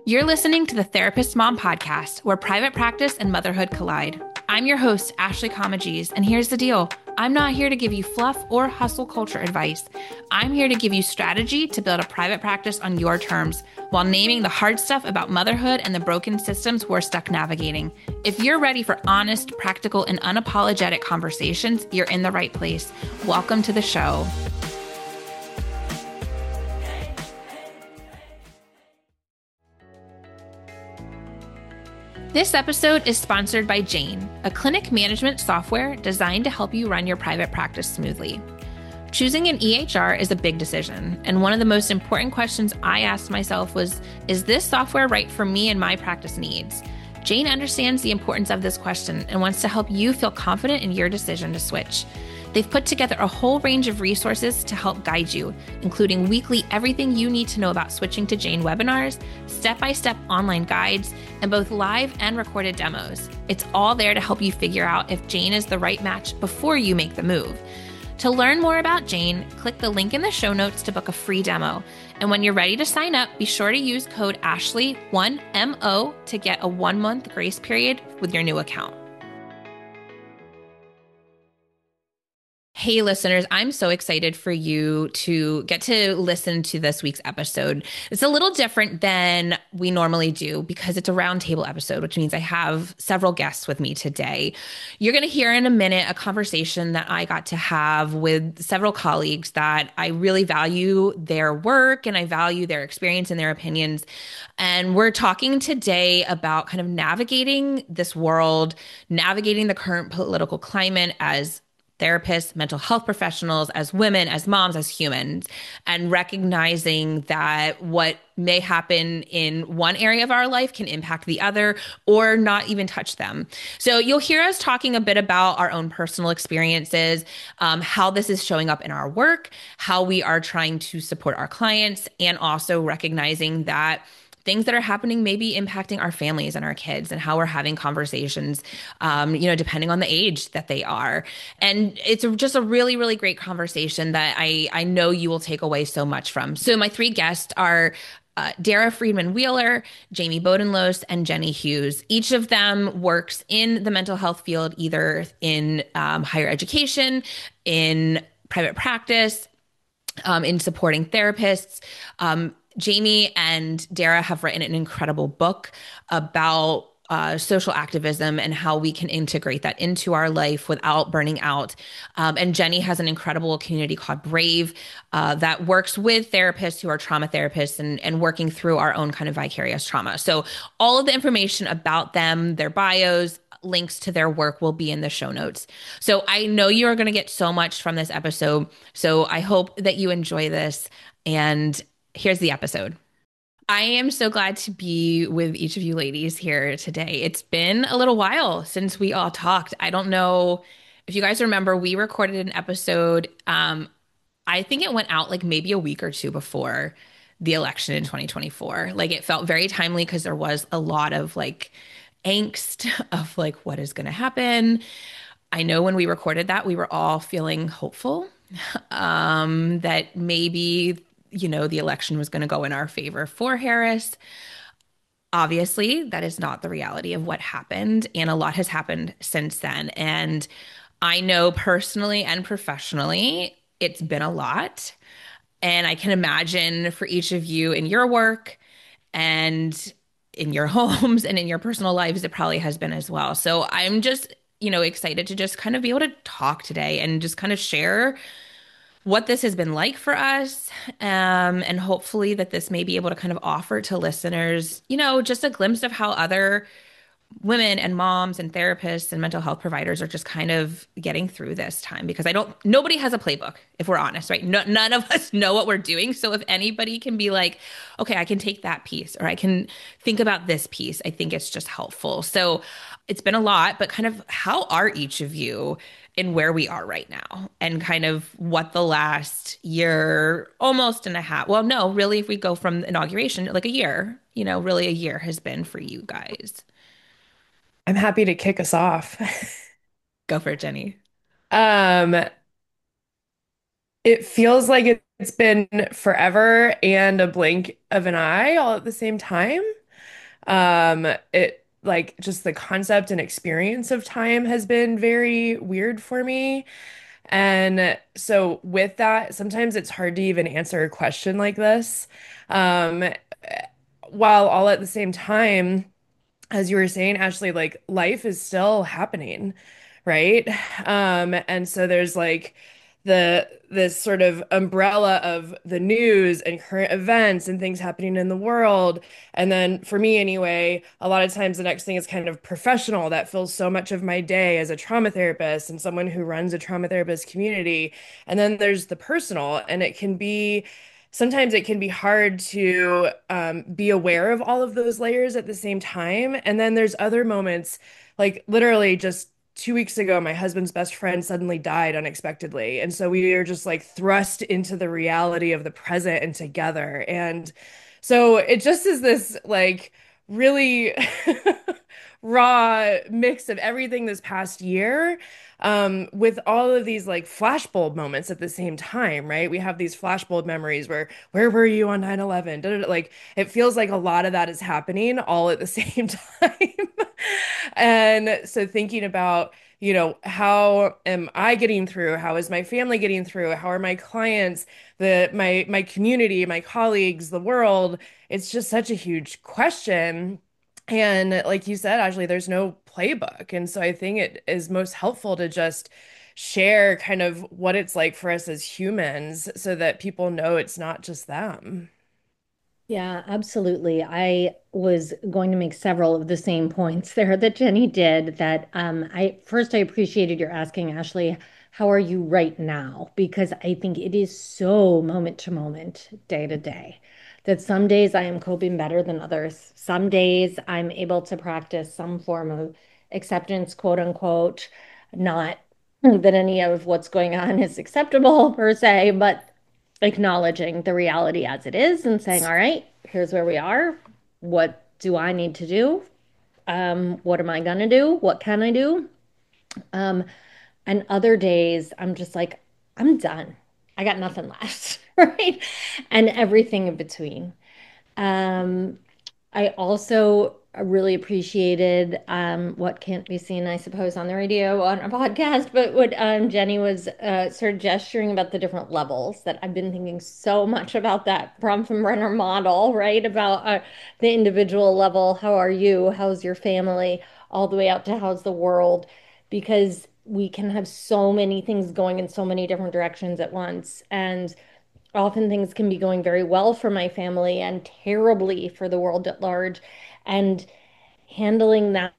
You're listening to the Therapist Mom podcast, where private practice and motherhood collide. I'm your host, Ashley Comagese, and here's the deal. I'm not here to give you fluff or hustle culture advice. I'm here to give you strategy to build a private practice on your terms while naming the hard stuff about motherhood and the broken systems we're stuck navigating. If you're ready for honest, practical, and unapologetic conversations, you're in the right place. Welcome to the show. This episode is sponsored by Jane, a clinic management software designed to help you run your private practice smoothly. Choosing an EHR is a big decision, and one of the most important questions I asked myself was, is this software right for me and my practice needs? Jane understands the importance of this question and wants to help you feel confident in your decision to switch. They've put together a whole range of resources to help guide you, including weekly everything you need to know about switching to Jane webinars, step-by-step online guides, and both live and recorded demos. It's all there to help you figure out if Jane is the right match before you make the move. To learn more about Jane, click the link in the show notes to book a free demo. And when you're ready to sign up, be sure to use code Ashley1MO to get a 1-month grace period with your new account. Hey, listeners, I'm so excited for you to get to listen to this week's episode. It's a little different than we normally do because it's a roundtable episode, which means I have several guests with me today. You're going to hear in a minute a conversation that I got to have with several colleagues that I really value their work and I value their experience and their opinions. And we're talking today about kind of navigating this world, navigating the current political climate as therapists, mental health professionals, as women, as moms, as humans, and recognizing that what may happen in one area of our life can impact the other or not even touch them. So you'll hear us talking a bit about our own personal experiences, how this is showing up in our work, how we are trying to support our clients, and also recognizing that things that are happening may be impacting our families and our kids and how we're having conversations, depending on the age that they are. And it's just a really, really great conversation that I know you will take away so much from. So my three guests are Dara Friedman Wheeler, Jamie Bodenlos, and Jenny Hughes. Each of them works in the mental health field, either in higher education, in private practice, in supporting therapists. Jamie and Dara have written an incredible book about social activism and how we can integrate that into our life without burning out. And Jenny has an incredible community called Brave that works with therapists who are trauma therapists and working through our own kind of vicarious trauma. So all of the information about them, their bios, links to their work will be in the show notes. So I know you are going to get so much from this episode. So I hope that you enjoy this. And here's the episode. I am so glad to be with each of you ladies here today. It's been a little while since we all talked. I don't know if you guys remember, we recorded an episode. I think it went out like maybe a week or two before the election in 2024. Like it felt very timely because there was a lot of like angst of like what is going to happen. I know when we recorded that, we were all feeling hopeful that maybe the election was going to go in our favor for Harris. Obviously, that is not the reality of what happened, and a lot has happened since then. And I know personally and professionally, it's been a lot. And I can imagine for each of you in your work and in your homes and in your personal lives, it probably has been as well. So I'm just, excited to just kind of be able to talk today and just kind of share what this has been like for us, and hopefully that this may be able to kind of offer to listeners, just a glimpse of how other women and moms and therapists and mental health providers are just kind of getting through this time because nobody has a playbook, if we're honest, right? No, none of us know what we're doing. So if anybody can be like, okay, I can take that piece or I can think about this piece, I think it's just helpful. So it's been a lot, but kind of how are each of you in where we are right now and kind of what the last year, almost and a half, well, no, really, if we go from inauguration, like a year, really a year has been for you guys. I'm happy to kick us off. Go for it, Jenny. Um, it feels like it's been forever and a blink of an eye all at the same time. It like just the concept and experience of time has been very weird for me. And so with that, sometimes it's hard to even answer a question like this. Um, while all at the same time, as you were saying, Ashley, like life is still happening, right? And so there's like this sort of umbrella of the news and current events and things happening in the world. And then for me anyway, a lot of times the next thing is kind of professional that fills so much of my day as a trauma therapist and someone who runs a trauma therapist community. And then there's the personal, and it can be sometimes it can be hard to be aware of all of those layers at the same time. And then there's other moments, like literally just 2 weeks ago, my husband's best friend suddenly died unexpectedly. And so we are just like thrust into the reality of the present and together. And so it just is this like really raw mix of everything this past year, with all of these like flashbulb moments at the same time, right? We have these flashbulb memories where were you on 9/11? Like it feels like a lot of that is happening all at the same time. And so thinking about, how am I getting through? How is my family getting through? How are my clients, my community, my colleagues, the world? It's just such a huge question. And like you said, Ashley, there's no playbook. And so I think it is most helpful to just share kind of what it's like for us as humans so that people know it's not just them. Yeah, absolutely. I was going to make several of the same points there that Jenny did. That I appreciated your asking, Ashley, how are you right now? Because I think it is so moment to moment, day to day, that some days I am coping better than others. Some days I'm able to practice some form of acceptance, quote unquote, not that any of what's going on is acceptable per se, but acknowledging the reality as it is and saying, all right, here's where we are. What do I need to do? What am I gonna do? What can I do? Um, and other days I'm just like, I'm done. I got nothing left, right? And everything in between. Um, I also really appreciated what can't be seen, I suppose, on the radio on a podcast, but what Jenny was sort of gesturing about the different levels that I've been thinking so much about that Bronfenbrenner model, right? About the individual level. How are you? How's your family? All the way out to how's the world? Because we can have so many things going in so many different directions at once. And often things can be going very well for my family and terribly for the world at large. And handling that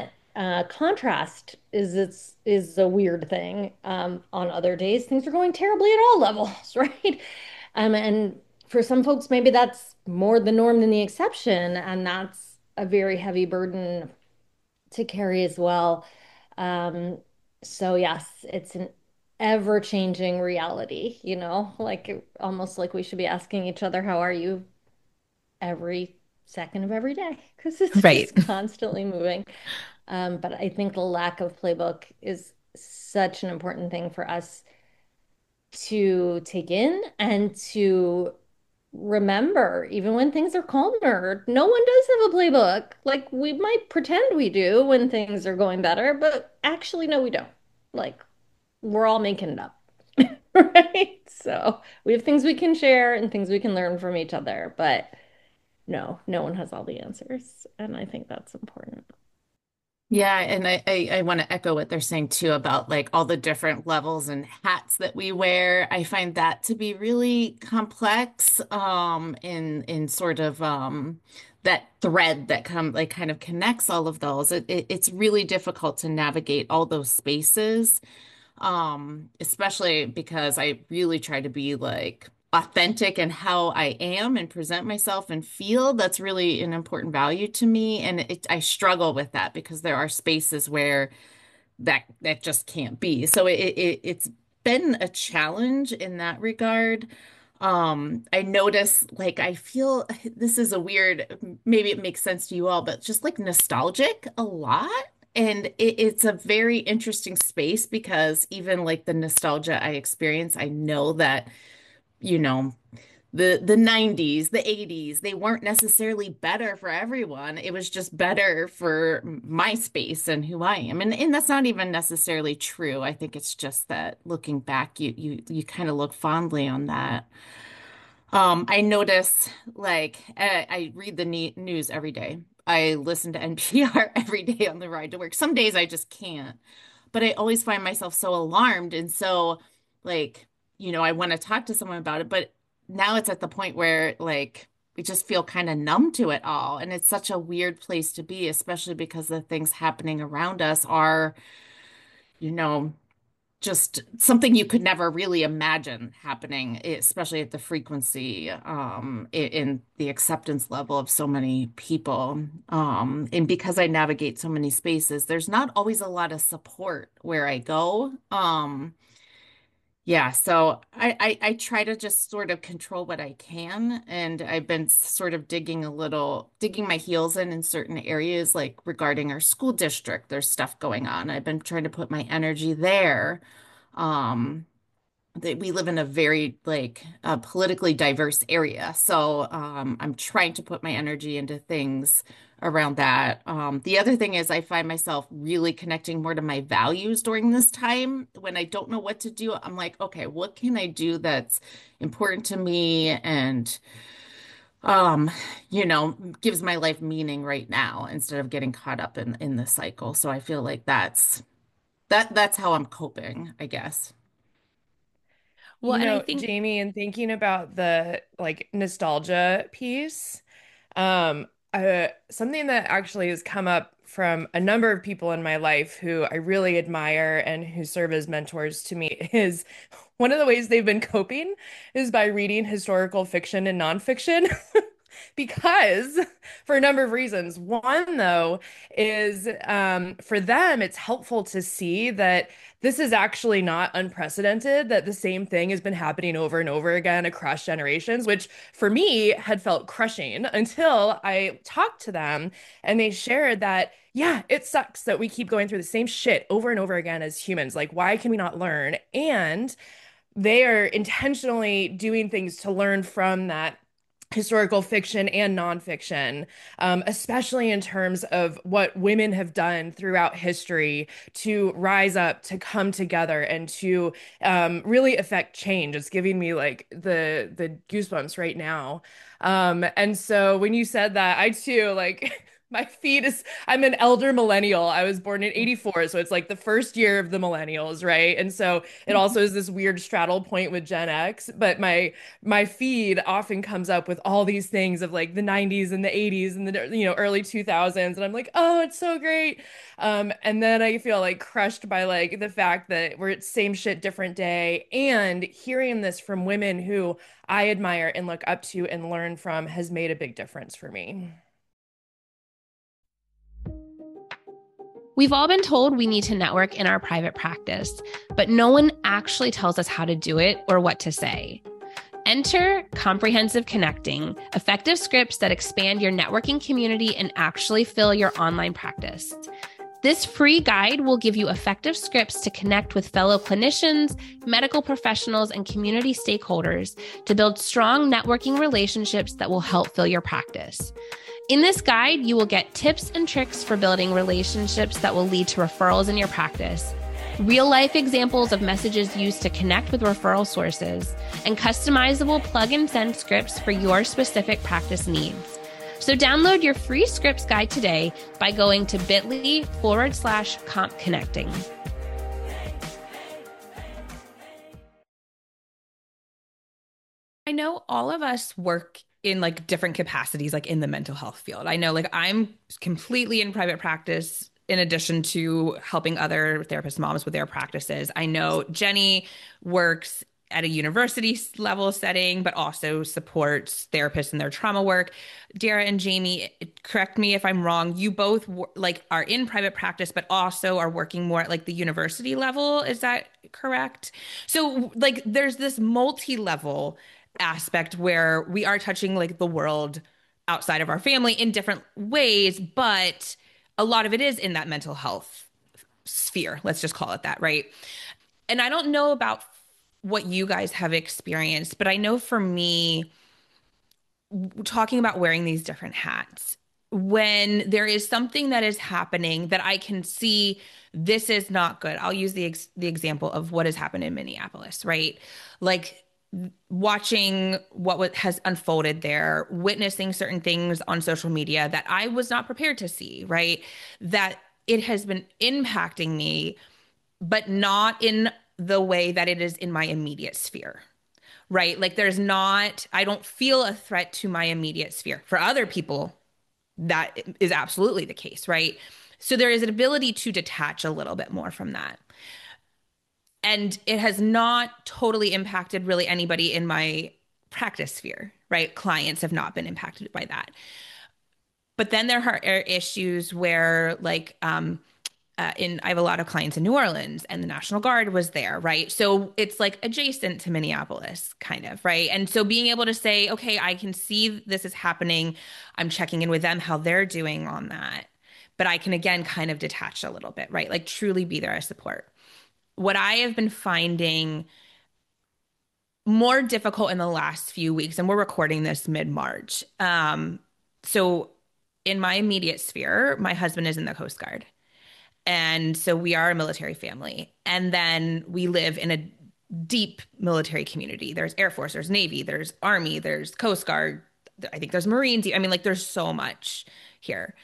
contrast is a weird thing. On other days, things are going terribly at all levels, right? And for some folks, maybe that's more the norm than the exception, and that's a very heavy burden to carry as well. Um, so yes, it's an ever-changing reality, like almost like we should be asking each other, how are you every second of every day? Because it's Right. just constantly moving. But I think the lack of playbook is such an important thing for us to take in and to remember, even when things are calmer, no one does have a playbook. Like we might pretend we do when things are going better, but actually, no, we don't. Like we're all making it up, right? So we have things we can share and things we can learn from each other, but no one has all the answers. And I think that's important. Yeah, and I want to echo what they're saying too about like all the different levels and hats that we wear. I find that to be really complex, in sort of that thread that kind of connects all of those. It's really difficult to navigate all those spaces, especially because I really try to be like authentic in how I am and present myself and feel. That's really an important value to me. And I struggle with that because there are spaces where that just can't be. So it's been a challenge in that regard. I notice like I feel this is a weird, maybe it makes sense to you all, but just like nostalgic a lot. And it's a very interesting space because even like the nostalgia I experience, I know that, you know, the 90s, the 80s, they weren't necessarily better for everyone. It was just better for my space and who I am. And that's not even necessarily true. I think it's just that looking back, you kind of look fondly on that. I notice like I read the news every day. I listen to NPR every day on the ride to work. Some days I just can't, but I always find myself so alarmed. And so, like, I want to talk to someone about it, but now it's at the point where, like, we just feel kind of numb to it all. And it's such a weird place to be, especially because the things happening around us are, you know, just something you could never really imagine happening, especially at the frequency, in the acceptance level of so many people. And because I navigate so many spaces, there's not always a lot of support where I go. Yeah, so I try to just sort of control what I can, and I've been sort of digging my heels in certain areas, like regarding our school district. There's stuff going on. I've been trying to put my energy there. Um, we live in a very like politically diverse area, so I'm trying to put my energy into things around that. The other thing is I find myself really connecting more to my values during this time. When I don't know what to do, I'm like, okay, what can I do that's important to me and um, gives my life meaning right now instead of getting caught up in the cycle. So I feel like that's how I'm coping, I guess. Well, and I think Jamie, and thinking about the like nostalgia piece, something that actually has come up from a number of people in my life who I really admire and who serve as mentors to me is one of the ways they've been coping is by reading historical fiction and nonfiction. Because for a number of reasons. One, though, is for them, it's helpful to see that this is actually not unprecedented, that the same thing has been happening over and over again across generations, which for me had felt crushing until I talked to them and they shared that, yeah, it sucks that we keep going through the same shit over and over again as humans. Like, why can we not learn? And they are intentionally doing things to learn from that historical fiction and nonfiction, especially in terms of what women have done throughout history to rise up, to come together, and to really affect change. It's giving me like the goosebumps right now. And so when you said that, I too like. My feed is, I'm an elder millennial. I was born in 84, so it's like the first year of the millennials, right? And so it also is this weird straddle point with Gen X, but my feed often comes up with all these things of like the 90s and the 80s and the early 2000s and I'm like, "Oh, it's so great." And then I feel like crushed by like the fact that we're at same shit different day and hearing this from women who I admire and look up to and learn from has made a big difference for me. we've all been told we need to network in our private practice, but no one actually tells us how to do it or what to say. Enter Comprehensive Connecting, effective scripts that expand your networking community and actually fill your online practice. This free guide will give you effective scripts to connect with fellow clinicians, medical professionals, and community stakeholders to build strong networking relationships that will help fill your practice. In this guide, you will get tips and tricks for building relationships that will lead to referrals in your practice, real-life examples of messages used to connect with referral sources, and customizable plug-and-send scripts for your specific practice needs. So download your free scripts guide today by going to bit.ly/compconnecting. I know all of us work in like different capacities, like in the mental health field. I know like I'm completely in private practice in addition to helping other therapist moms with their practices. I know Jenny works at a university level setting, but also supports therapists in their trauma work. Dara and Jamie, correct me if I'm wrong. You both like are in private practice, but also are working more at like the university level. Is that correct? So like there's this multi-level aspect where we are touching like the world outside of our family in different ways, but a lot of it is in that mental health sphere. Let's just call it that, right? And I don't know about what you guys have experienced, but I know for me, talking about wearing these different hats, when there is something that is happening that I can see this is not good. I'll use the example of what has happened in Minneapolis, right? Like watching has unfolded there, witnessing certain things on social media that I was not prepared to see, right? That it has been impacting me, but not in the way that it is in my immediate sphere, right? Like I don't feel a threat to my immediate sphere. For other people, that is absolutely the case, right? So there is an ability to detach a little bit more from that. And it has not totally impacted really anybody in my practice sphere, right? Clients have not been impacted by that. But then there are issues where, like, I have a lot of clients in New Orleans, and the National Guard was there, right? So it's like adjacent to Minneapolis, kind of, right? And so being able to say, okay, I can see this is happening. I'm checking in with them, how they're doing on that. But I can again kind of detach a little bit, right? Like truly be there as support. What I have been finding more difficult in the last few weeks, and we're recording this mid-March. So in my immediate sphere, my husband is in the Coast Guard. And so we are a military family. And then we live in a deep military community. There's Air Force, there's Navy, there's Army, there's Coast Guard. I think there's Marines. I mean, like there's so much here.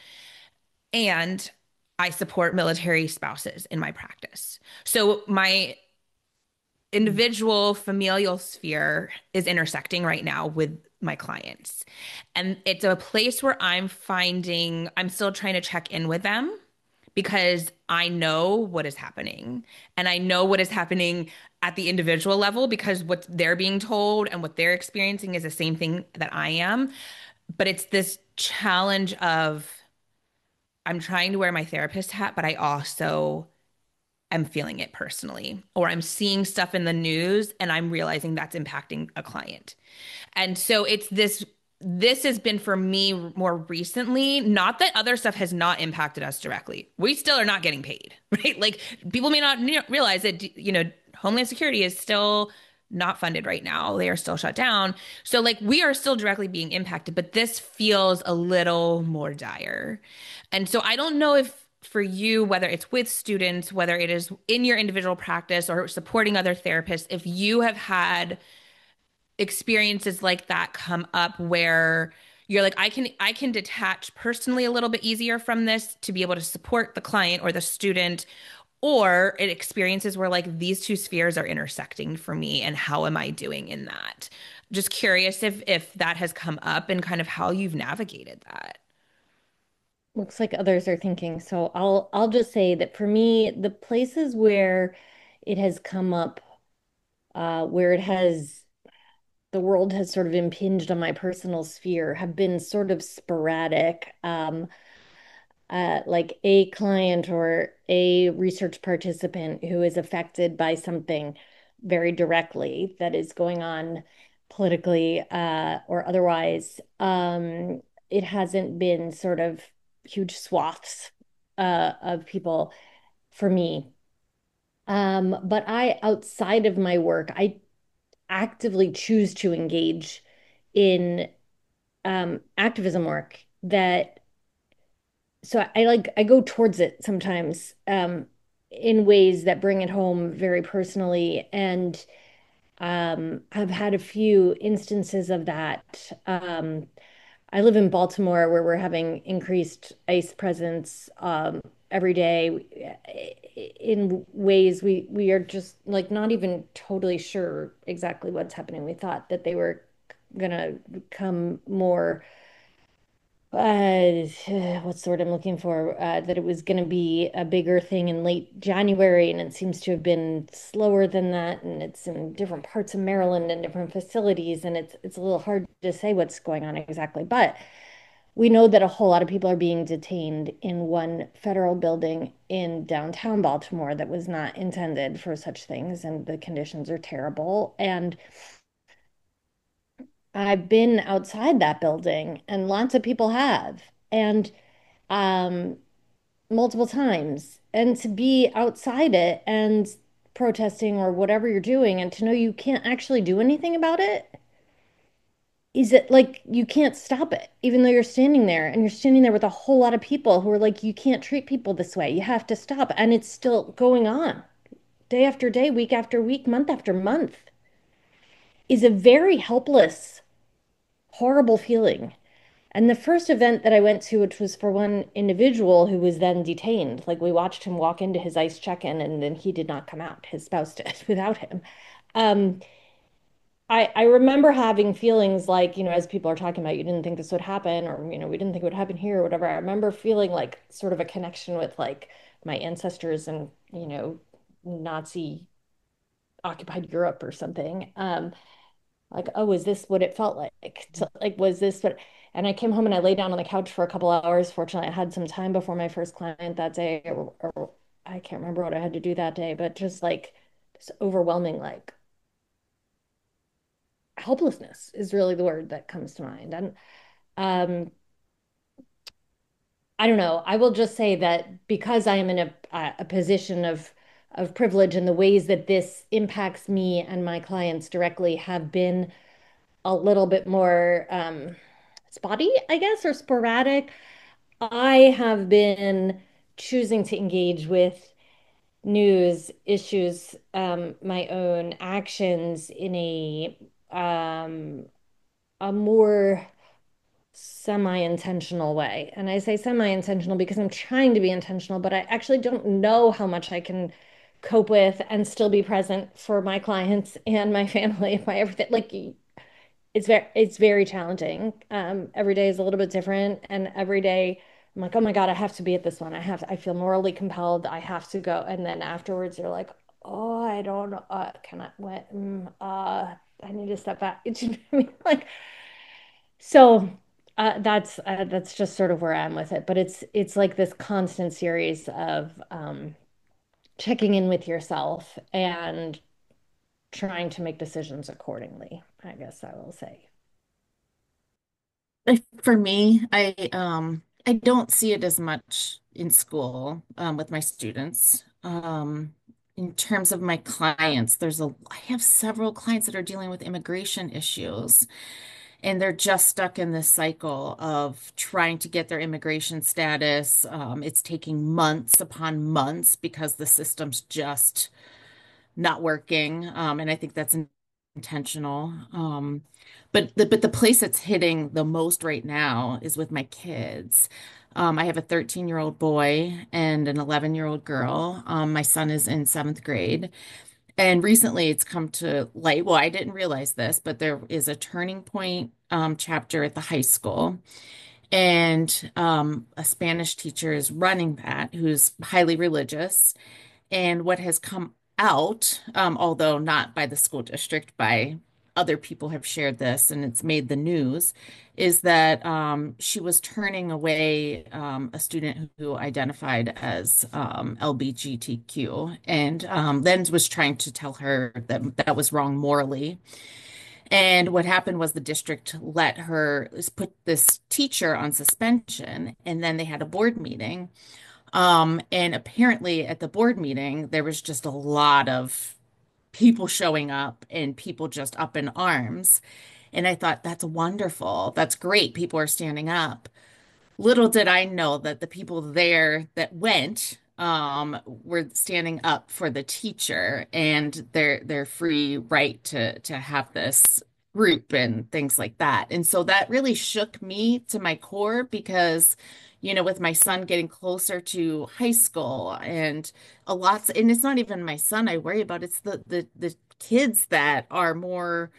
And I support military spouses in my practice. So my individual familial sphere is intersecting right now with my clients. And it's a place where I'm still trying to check in with them because I know what is happening. And I know what is happening at the individual level because what they're being told and what they're experiencing is the same thing that I am. But it's this challenge of I'm trying to wear my therapist hat, but I also am feeling it personally, or I'm seeing stuff in the news and I'm realizing that's impacting a client. And so this has been for me more recently, not that other stuff has not impacted us directly. We still are not getting paid, right? Like people may not realize that, Homeland Security is still not funded right now. They are still shut down. So like we are still directly being impacted, but this feels a little more dire. And so I don't know if for you, whether it's with students, whether it is in your individual practice or supporting other therapists, if you have had experiences like that come up where you're like, I can detach personally a little bit easier from this to be able to support the client or the student, or it experiences where like these two spheres are intersecting for me and how am I doing in that? Just curious if that has come up and kind of how you've navigated that. Looks like others are thinking. So I'll just say that for me, the places where it has come up, where it has the world has sort of impinged on my personal sphere have been sort of sporadic. Like a client or a research participant who is affected by something very directly that is going on politically or otherwise. It hasn't been sort of huge swaths of people for me. But outside of my work, I actively choose to engage in activism work that so I go towards it sometimes in ways that bring it home very personally and I've had a few instances of that. I live in Baltimore where we're having increased ICE presence every day in ways we are just like not even totally sure exactly what's happening. We thought that they were gonna become more what's the word I'm looking for? That it was going to be a bigger thing in late January, and it seems to have been slower than that. And it's in different parts of Maryland and different facilities, and it's a little hard to say what's going on exactly. But we know that a whole lot of people are being detained in one federal building in downtown Baltimore that was not intended for such things, and the conditions are terrible. And I've been outside that building, and lots of people have. And um, multiple times. And to be outside it and protesting or whatever you're doing, and to know you can't actually do anything about it is it like you can't stop it, even though you're standing there and you're standing there with a whole lot of people who are like, you can't treat people this way. You have to stop. And it's still going on day after day, week after week, month after month is a very helpless, horrible feeling. And the first event that I went to, which was for one individual who was then detained, like we watched him walk into his ICE check-in and then he did not come out. His spouse did without him. Um, I remember having feelings like, as people are talking about, you didn't think this would happen, or, we didn't think it would happen here, or whatever. I remember feeling like sort of a connection with like my ancestors and, Nazi occupied Europe or something. Like, oh, is this what it felt like? Like, was this what? And I came home and I lay down on the couch for a couple hours. Fortunately, I had some time before my first client that day, or I can't remember what I had to do that day, but just like this overwhelming, like helplessness is really the word that comes to mind. And um, I don't know. I will just say that because I am in a position of privilege and the ways that this impacts me and my clients directly have been a little bit more spotty, I guess, or sporadic. I have been choosing to engage with news issues, my own actions in a more semi-intentional way. And I say semi-intentional because I'm trying to be intentional, but I actually don't know how much I can cope with and still be present for my clients and my family, my everything. Like it's very challenging. Every day is a little bit different, and every day I'm like, oh my God, I have to be at this one. I feel morally compelled. I have to go. And then afterwards, you're like, oh, I don't know. Can I? What? I need to step back. Do you know what I mean? Like, so that's just sort of where I am with it. But it's like this constant series of checking in with yourself and trying to make decisions accordingly, I guess I will say. For me, I don't see it as much in school with my students. In terms of my clients, I have several clients that are dealing with immigration issues, and they're just stuck in this cycle of trying to get their immigration status. It's taking months upon months because the system's just not working. And I think that's intentional. But the place that's hitting the most right now is with my kids. I have a 13-year-old boy and an 11-year-old girl. My son is in seventh grade. And recently it's come to light. Well, I didn't realize this, but there is a Turning Point chapter at the high school. And a Spanish teacher is running that, who's highly religious. And what has come out, although not by the school district, by other people have shared this and it's made the news, is that she was turning away a student who identified as LGBTQ and then was trying to tell her that that was wrong morally. And what happened was the district let her put this teacher on suspension, and then they had a board meeting. And apparently at the board meeting, there was just a lot of people showing up and people just up in arms. And I thought, that's wonderful. That's great. People are standing up. Little did I know that the people there that went were standing up for the teacher and their free right to have this group and things like that. And so that really shook me to my core because, with my son getting closer to high school and and it's not even my son I worry about, it's the kids that are more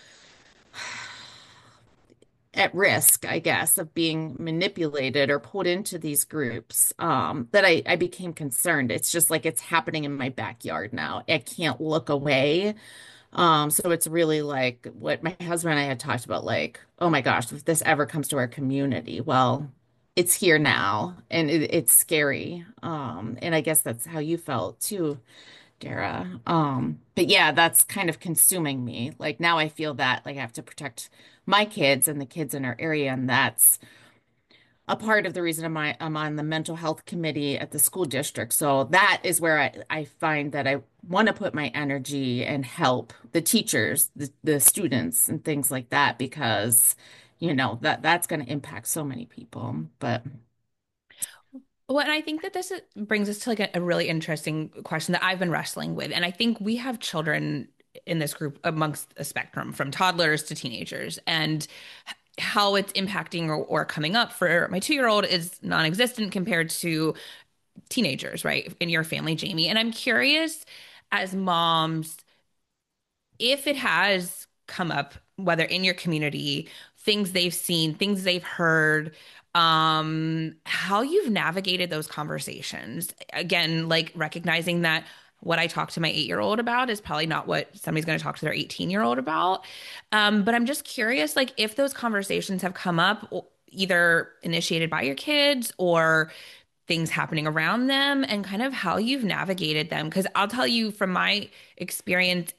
at risk, I guess, of being manipulated or put into these groups, that I became concerned. It's just like it's happening in my backyard now. I can't look away. So it's really like what my husband and I had talked about, like, oh my gosh, if this ever comes to our community, well, it's here now and it's scary. And I guess that's how you felt too, Dara. But yeah, that's kind of consuming me. Like now I feel that like I have to protect my kids and the kids in our area, and that's a part of the reason I'm on the mental health committee at the school district. So that is where I find that I want to put my energy and help the teachers, the students, and things like that, because, that's going to impact so many people. But Well, and I think that brings us to like a really interesting question that I've been wrestling with. And I think we have children in this group amongst a spectrum from toddlers to teenagers. And how it's impacting or coming up for my 2 year old is non existent compared to teenagers, right? In your family, Jamie. And I'm curious, as moms, if it has come up, whether in your community, things they've seen, things they've heard, how you've navigated those conversations. Again, like recognizing that what I talk to my 8 year old about is probably not what somebody's going to talk to their 18-year old about. But I'm just curious, like, if those conversations have come up, either initiated by your kids or things happening around them, and kind of how you've navigated them. Because I'll tell you from my experience,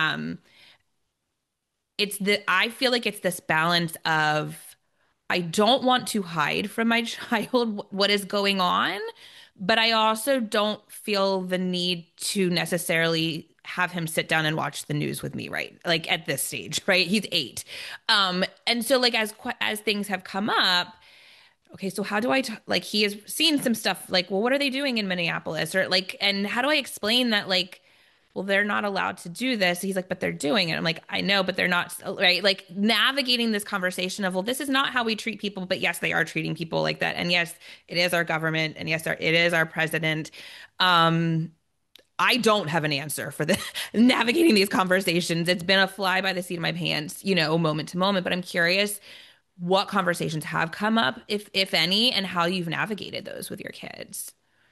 I feel like it's this balance of I don't want to hide from my child what is going on, but I also don't feel the need to necessarily have him sit down and watch the news with me, right? Like at this stage, right? He's 8. And so like as things have come up, okay, so how do like he has seen some stuff like, well, what are they doing in Minneapolis? Or like, and how do I explain that like, well, they're not allowed to do this. He's like, but they're doing it. I'm like, I know, but they're not, right? Like navigating this conversation of, well, this is not how we treat people, but yes, they are treating people like that. And yes, it is our government. And yes, it is our president. Um, I don't have an answer for the navigating these conversations. It's been a fly by the seat of my pants, moment to moment, but I'm curious what conversations have come up, if any, and how you've navigated those with your kids.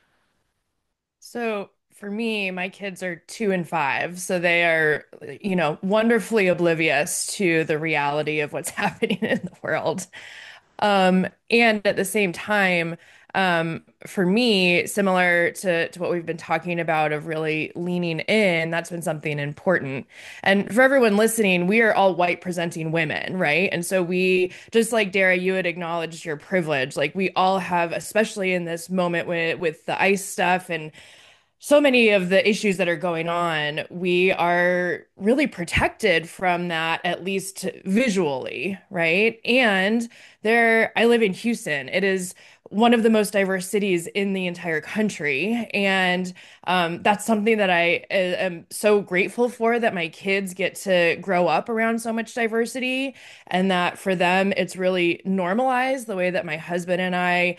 So for me, my kids are 2 and 5, so they are, wonderfully oblivious to the reality of what's happening in the world. And at the same time, for me, similar to what we've been talking about of really leaning in, that's been something important. And for everyone listening, we are all white presenting women, right? And so we, just like Dara, you had acknowledged your privilege. Like we all have, especially in this moment with the ICE stuff and so many of the issues that are going on, we are really protected from that, at least visually, right? And I live in Houston. It is one of the most diverse cities in the entire country. And that's something that I am so grateful for, that my kids get to grow up around so much diversity, and that for them, it's really normalized the way that my husband and I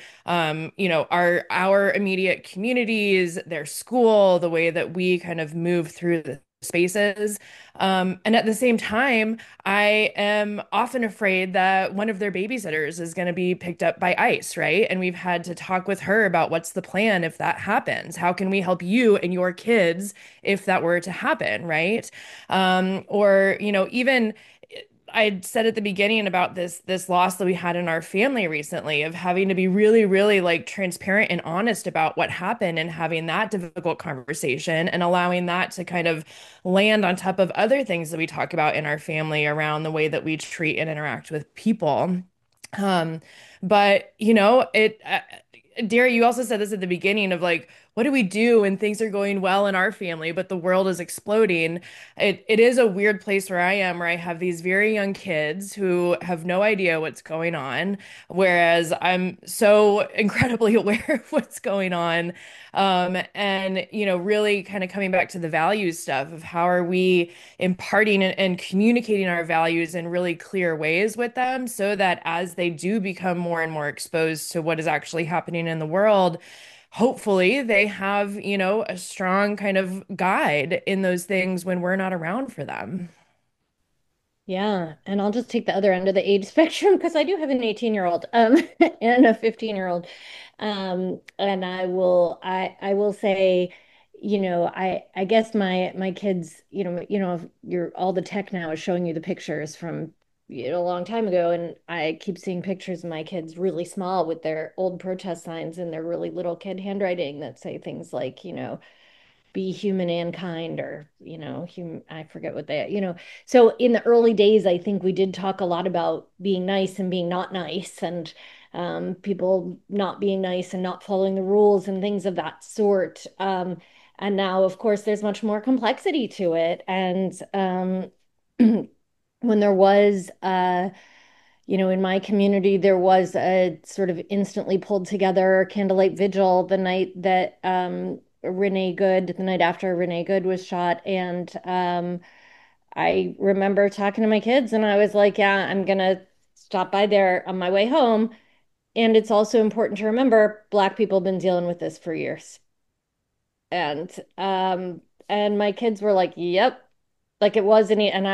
our immediate communities, their school, the way that we kind of move through the spaces. And at the same time, I am often afraid that one of their babysitters is going to be picked up by ICE, right? And we've had to talk with her about what's the plan if that happens. How can we help you and your kids if that were to happen, right? Or, even I said at the beginning about this loss that we had in our family recently, of having to be really, really like transparent and honest about what happened, and having that difficult conversation, and allowing that to kind of land on top of other things that we talk about in our family around the way that we treat and interact with people. Um, but Dara, you also said this at the beginning of like, what do we do when things are going well in our family, but the world is exploding? It is a weird place where I am, where I have these very young kids who have no idea what's going on, whereas I'm so incredibly aware of what's going on. And really kind of coming back to the values stuff of how are we imparting and communicating our values in really clear ways with them, so that as they do become more and more exposed to what is actually happening in the world, hopefully they have, a strong kind of guide in those things when we're not around for them. Yeah, and I'll just take the other end of the age spectrum because I do have an 18-year-old and a 15-year-old. And I will say, I guess my kids, if you're all the tech now is showing you the pictures from a long time ago, and I keep seeing pictures of my kids really small with their old protest signs and their really little kid handwriting that say things like, be human and kind, or I forget what so in the early days I think we did talk a lot about being nice and being not nice, and people not being nice and not following the rules and things of that sort. And now, of course, there's much more complexity to it. And when there was, in my community, there was a sort of instantly pulled together candlelight vigil the night that the night after Renee Good was shot. And I remember talking to my kids, and I was like, yeah, I'm gonna stop by there on my way home. And it's also important to remember Black people have been dealing with this for years. And and my kids were like, "Yep." Like it wasn't, and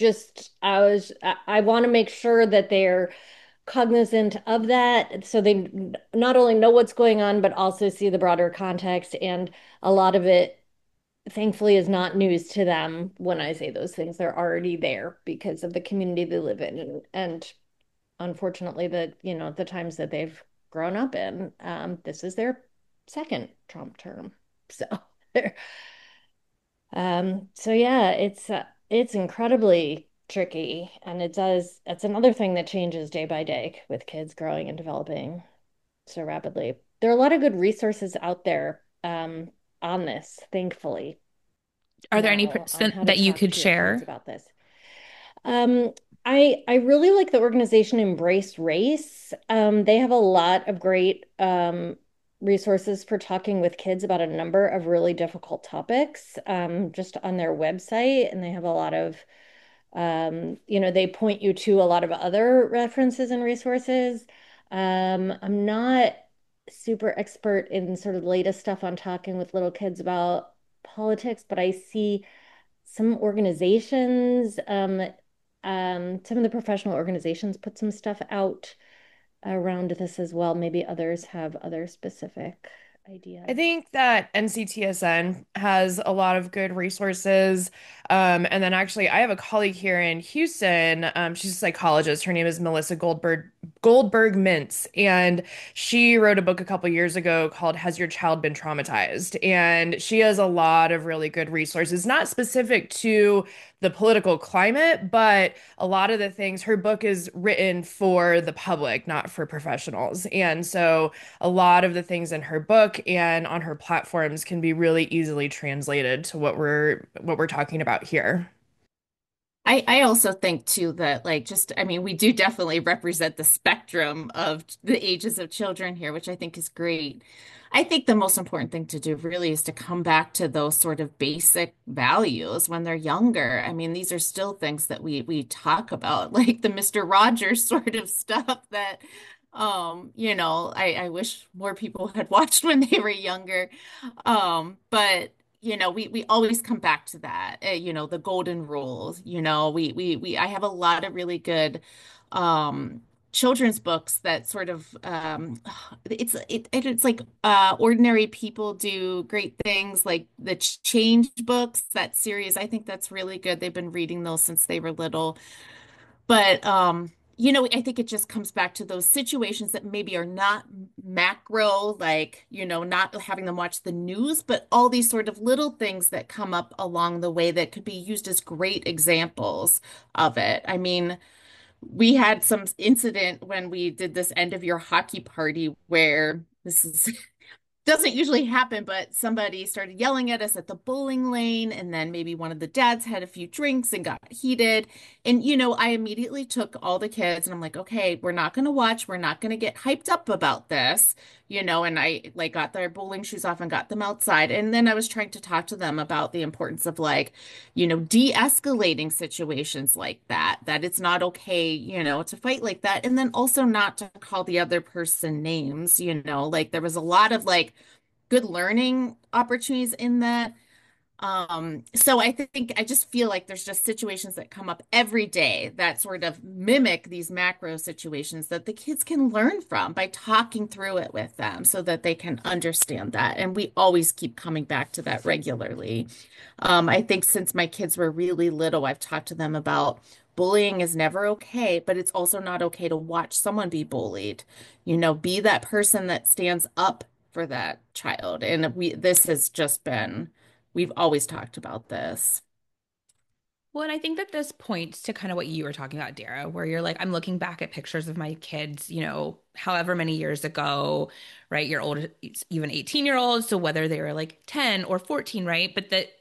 I want to make sure that they're cognizant of that so they not only know what's going on, but also see the broader context. And a lot of it, thankfully, is not news to them when I say those things. They're already there because of the community they live in. And unfortunately, the times that they've grown up in, this is their second Trump term. So, so yeah, it's incredibly tricky, and it's another thing that changes day by day with kids growing and developing so rapidly. There are a lot of good resources out there on this, thankfully, Are there any now on how to that you talk could to your kids share? about this. Um, I really like the organization Embrace Race. They have a lot of great resources for talking with kids about a number of really difficult topics just on their website, and they have a lot of they point you to a lot of other references and resources. I'm not super expert in sort of the latest stuff on talking with little kids about politics, but I see some organizations, some of the professional organizations put some stuff out around this as well. Maybe others have other specific I ideas. think that NCTSN has a lot of good resources. And then actually, I have a colleague here in Houston. She's a psychologist. Her name is Melissa Goldberg Mintz, and she wrote a book a couple years ago called "Has Your Child Been Traumatized?" And she has a lot of really good resources, not specific to the political climate, but a lot of the things. Her book is written for the public, not for professionals, and so a lot of the things in her book and on her platforms can be really easily translated to what we're talking about here. I also think too that like just I mean we do definitely represent the spectrum of the ages of children here, which I think is great. I think the most important thing to do really is to come back to those sort of basic values when they're younger. I mean, these are still things that we talk about, like the Mr. Rogers sort of stuff that I wish more people had watched when they were younger. But we always come back to that. The golden rules. I have a lot of really good um children's books that sort of it's like ordinary people do great things, like the Change books, that series. I think that's really good. They've been reading those since they were little. But I think it just comes back to those situations that maybe are not macro, like, not having them watch the news, but all these sort of little things that come up along the way that could be used as great examples of it. I mean, we had some incident when we did this end of year hockey party where this is doesn't usually happen, but somebody started yelling at us at the bowling lane, and then maybe one of the dads had a few drinks and got heated. And I immediately took all the kids and I'm like, okay, we're not going to watch, we're not going to get hyped up about this, and I like got their bowling shoes off and got them outside. And then I was trying to talk to them about the importance of like, de-escalating situations like that it's not okay, to fight like that. And then also not to call the other person names, like there was a lot of like good learning opportunities in that. So I just feel like there's just situations that come up every day that sort of mimic these macro situations that the kids can learn from by talking through it with them so that they can understand that. And we always keep coming back to that regularly. I think since my kids were really little, I've talked to them about bullying is never okay, but it's also not okay to watch someone be bullied. Be that person that stands up for that child. And this has just been, we've always talked about this. Well, and I think that this points to kind of what you were talking about, Dara, where you're like, I'm looking back at pictures of my kids, however many years ago, right? You're old, even 18-year-olds. So whether they were like 10 or 14, right? But that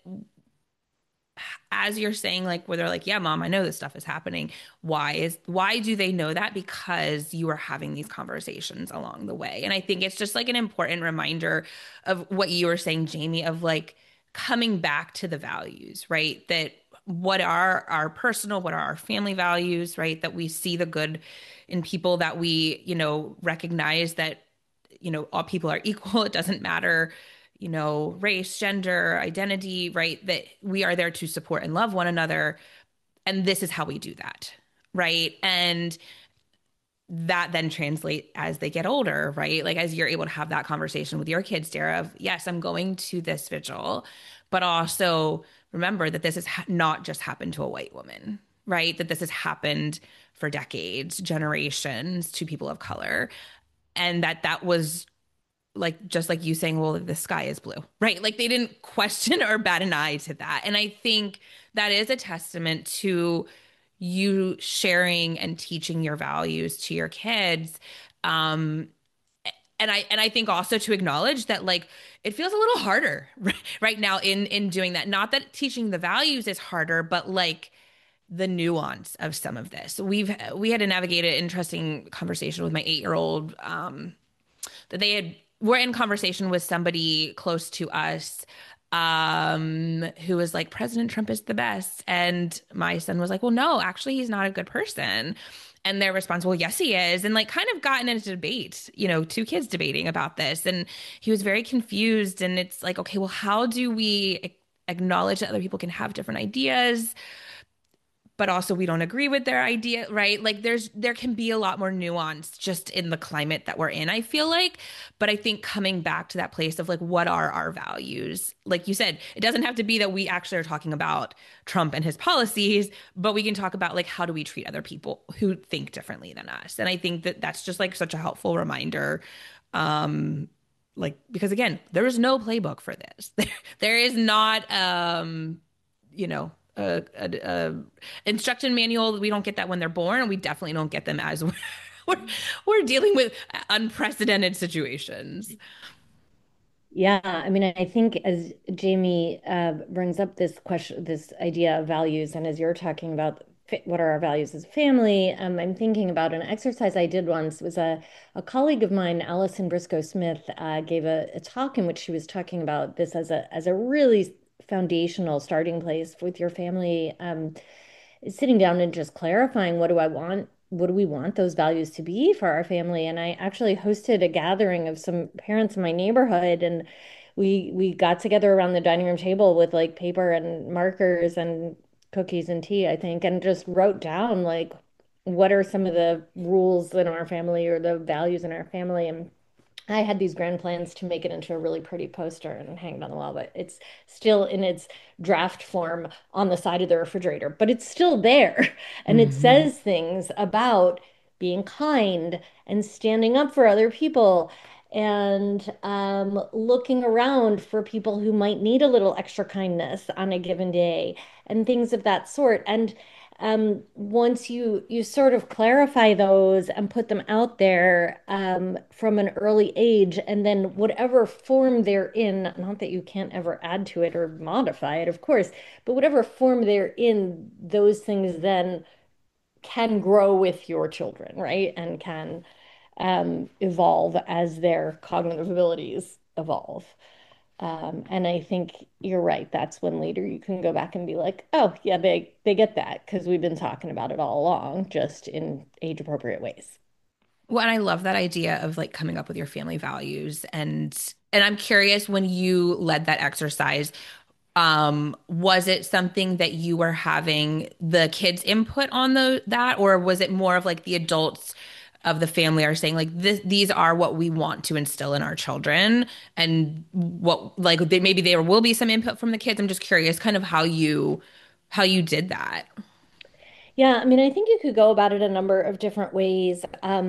as you're saying, like, where they're like, yeah, mom, I know this stuff is happening. Why do they know that? Because you are having these conversations along the way. And I think it's just like an important reminder of what you were saying, Jamie, of like coming back to the values, right? That what are our personal, what are our family values, right? That we see the good in people, that we, recognize that, all people are equal. It doesn't matter, race, gender, identity, right? That we are there to support and love one another. And this is how we do that, right? And that then translate as they get older, right? Like as you're able to have that conversation with your kids, Dara, of yes, I'm going to this vigil, but also remember that this has not just happened to a white woman, right? That this has happened for decades, generations to people of color. And that was like just like you saying, well, the sky is blue, right? Like they didn't question or bat an eye to that. And I think that is a testament to you sharing and teaching your values to your kids. Um, and I think also to acknowledge that like it feels a little harder right now in doing that. Not that teaching the values is harder, but like the nuance of some of this. We had to navigate an interesting conversation with my 8-year-old. That they had were in conversation with somebody close to us, who was like, President Trump is the best. And my son was like, well, no, actually, he's not a good person. And their response, well, yes, he is. And like kind of gotten into debate, two kids debating about this. And he was very confused. And it's like, okay, well, how do we acknowledge that other people can have different ideas, but also we don't agree with their idea, right? Like there can be a lot more nuance just in the climate that we're in, I feel like. But I think coming back to that place of like, what are our values? Like you said, it doesn't have to be that we actually are talking about Trump and his policies, but we can talk about like, how do we treat other people who think differently than us? And I think that that's just like such a helpful reminder. Like, because again, there is no playbook for this. There is not, you know, a instruction manual. We don't get that when they're born, and we definitely don't get them as we're, we're dealing with unprecedented situations. Yeah, I mean, I think as Jamie brings up this question, this idea of values, and as you're talking about what are our values as a family, I'm thinking about an exercise I did once. It was a colleague of mine, Allison Briscoe Smith, gave a talk in which she was talking about this as a really foundational starting place with your family. Sitting down and just clarifying what do I want, what do we want those values to be for our family. And I actually hosted a gathering of some parents in my neighborhood, and we got together around the dining room table with like paper and markers and cookies and tea, I think, and just wrote down like what are some of the rules in our family or the values in our family. And I had these grand plans to make it into a really pretty poster and hang it on the wall, but it's still in its draft form on the side of the refrigerator, but it's still there. And it Mhm. says things about being kind and standing up for other people and looking around for people who might need a little extra kindness on a given day and things of that sort. And once you sort of clarify those and put them out there from an early age, and then whatever form they're in, not that you can't ever add to it or modify it, of course, but whatever form they're in, those things then can grow with your children, right? And can evolve as their cognitive abilities evolve. And I think you're right. That's when later you can go back and be like, oh, yeah, they get that because we've been talking about it all along, just in age appropriate ways. Well, and I love that idea of like coming up with your family values, and I'm curious, when you led that exercise, was it something that you were having the kids input on that, or was it more of like the adults of the family are saying like these are what we want to instill in our children, and what like maybe there will be some input from the kids? I'm just curious kind of how you did that. Yeah, I mean, I think you could go about it a number of different ways.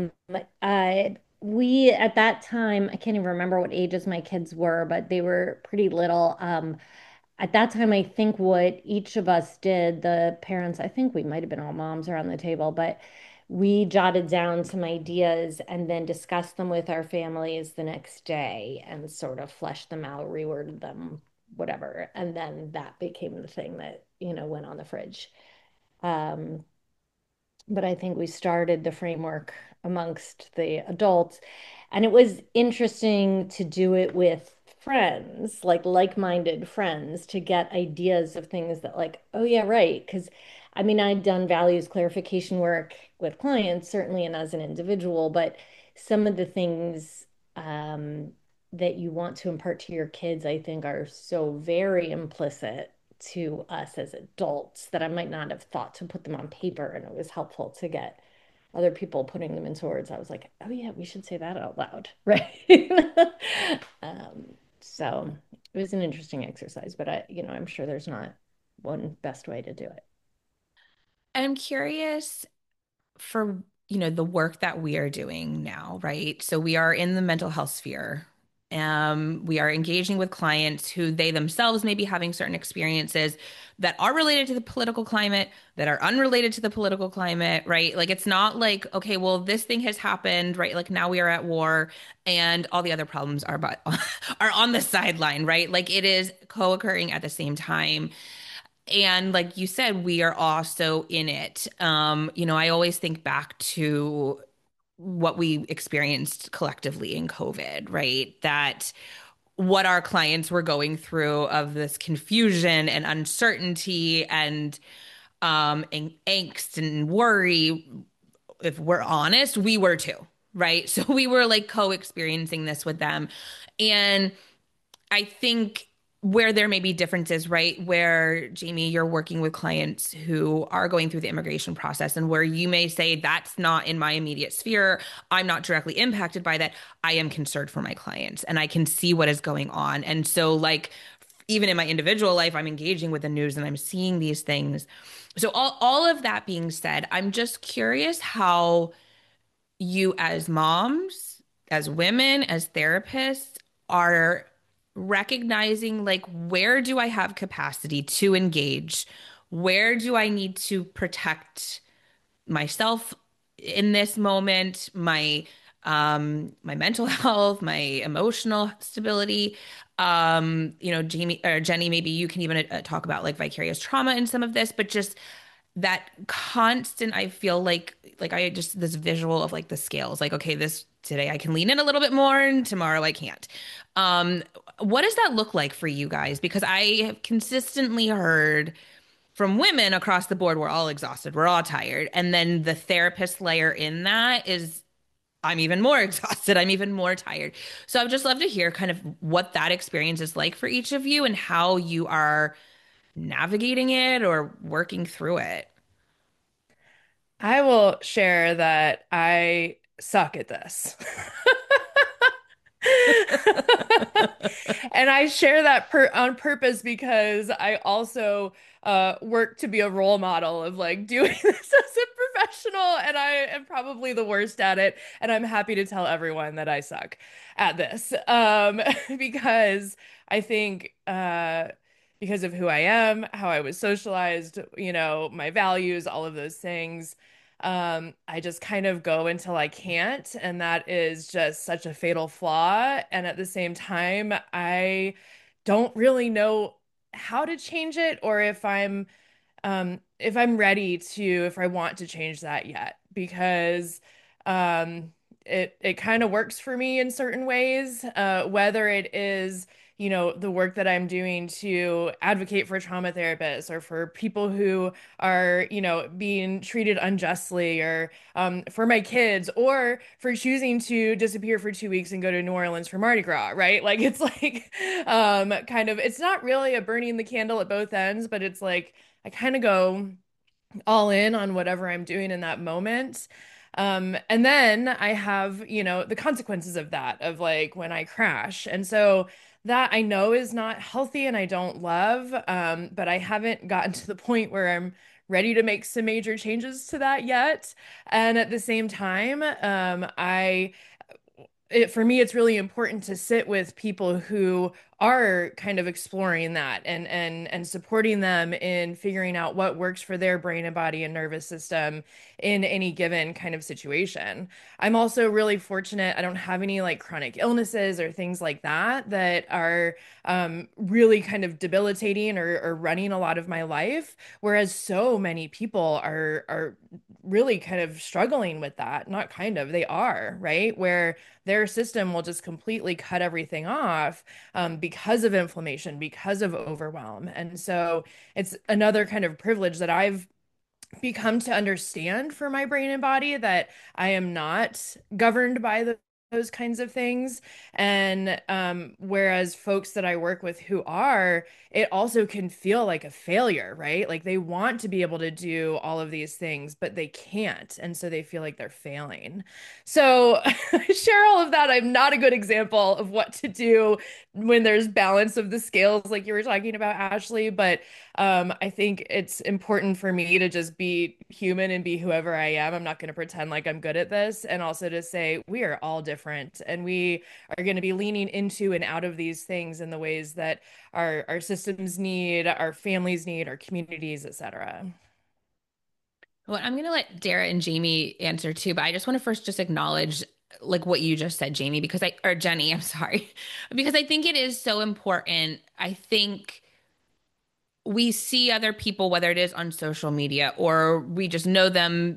We at that time, I can't even remember what ages my kids were, but they were pretty little. at that time, I think what each of us did, the parents, I think we might have been all moms around the table, but we jotted down some ideas and then discussed them with our families the next day and sort of fleshed them out, reworded them, whatever. And then that became the thing that, went on the fridge. Um, but I think we started the framework amongst the adults. And it was interesting to do it with friends, like-minded friends, to get ideas of things that, like, oh, yeah, right. Because I mean, I'd done values clarification work with clients, certainly, and as an individual, but some of the things that you want to impart to your kids, I think, are so very implicit to us as adults that I might not have thought to put them on paper. And it was helpful to get other people putting them into words. I was like, oh, yeah, we should say that out loud. Right. So it was an interesting exercise, but I'm sure there's not one best way to do it. I'm curious for, the work that we are doing now, right? So we are in the mental health sphere. We are engaging with clients who they themselves may be having certain experiences that are related to the political climate, that are unrelated to the political climate, right? Like it's not like, okay, well, this thing has happened, right? Like now we are at war and all the other problems are are on the sideline, right? Like it is co-occurring at the same time. And like you said, we are also in it. I always think back to what we experienced collectively in COVID, right? That what our clients were going through of this confusion and uncertainty and angst and worry, if we're honest, we were too, right? So we were like co-experiencing this with them. And I think where there may be differences, right? Where Jamie, you're working with clients who are going through the immigration process, and where you may say, that's not in my immediate sphere. I'm not directly impacted by that. I am concerned for my clients and I can see what is going on. And so, like, even in my individual life, I'm engaging with the news and I'm seeing these things. So, all of that being said, I'm just curious how you, as moms, as women, as therapists, are recognizing like, where do I have capacity to engage? Where do I need to protect myself in this moment, my mental health, my emotional stability? Jamie or Jenny, maybe you can even talk about like vicarious trauma in some of this, but just that constant, I feel like I just this visual of like the scales, like, okay, this today I can lean in a little bit more and tomorrow I can't. Um, what does that look like for you guys? Because I have consistently heard from women across the board, we're all exhausted, we're all tired. And then the therapist layer in that is I'm even more exhausted, I'm even more tired. So I'd just love to hear kind of what that experience is like for each of you and how you are navigating it or working through it. I will share that I suck at this. And I share that on purpose because I also work to be a role model of like doing this as a professional, and I am probably the worst at it. And I'm happy to tell everyone that I suck at this because I think because of who I am, how I was socialized, my values, all of those things. I just kind of go until I can't, and that is just such a fatal flaw. And at the same time, I don't really know how to change it or if I'm ready to, if I want to change that yet, because um, it kind of works for me in certain ways, whether it is, the work that I'm doing to advocate for trauma therapists or for people who are, being treated unjustly, or for my kids, or for choosing to disappear for 2 weeks and go to New Orleans for Mardi Gras, right? Like it's like kind of, it's not really a burning the candle at both ends, but it's like I kind of go all in on whatever I'm doing in that moment. And then I have, the consequences of that, of like when I crash. And so that I know is not healthy and I don't love, but I haven't gotten to the point where I'm ready to make some major changes to that yet. And at the same time, I for me, it's really important to sit with people who are kind of exploring that and supporting them in figuring out what works for their brain and body and nervous system in any given kind of situation. I'm also really fortunate. I don't have any like chronic illnesses or things like that that are really kind of debilitating or running a lot of my life, whereas so many people are really kind of struggling with that. Not kind of, they are, right? Where their system will just completely cut everything off because of inflammation, because of overwhelm. And so it's another kind of privilege that I've become to understand for my brain and body, that I am not governed by those kinds of things. And whereas folks that I work with who are, it also can feel like a failure, right? Like they want to be able to do all of these things, but they can't. And so they feel like they're failing. So I share all of that. I'm not a good example of what to do when there's balance of the scales, like you were talking about, Ashley. But I think it's important for me to just be human and be whoever I am. I'm not going to pretend like I'm good at this. And also to say we are all different and we are going to be leaning into and out of these things in the ways that our systems need, our families need, our communities, etc. Well, I'm going to let Dara and Jamie answer too, but I just want to first just acknowledge like what you just said, Jamie, because or Jenny, I'm sorry, because I think it is so important. I think we see other people, whether it is on social media or we just know them,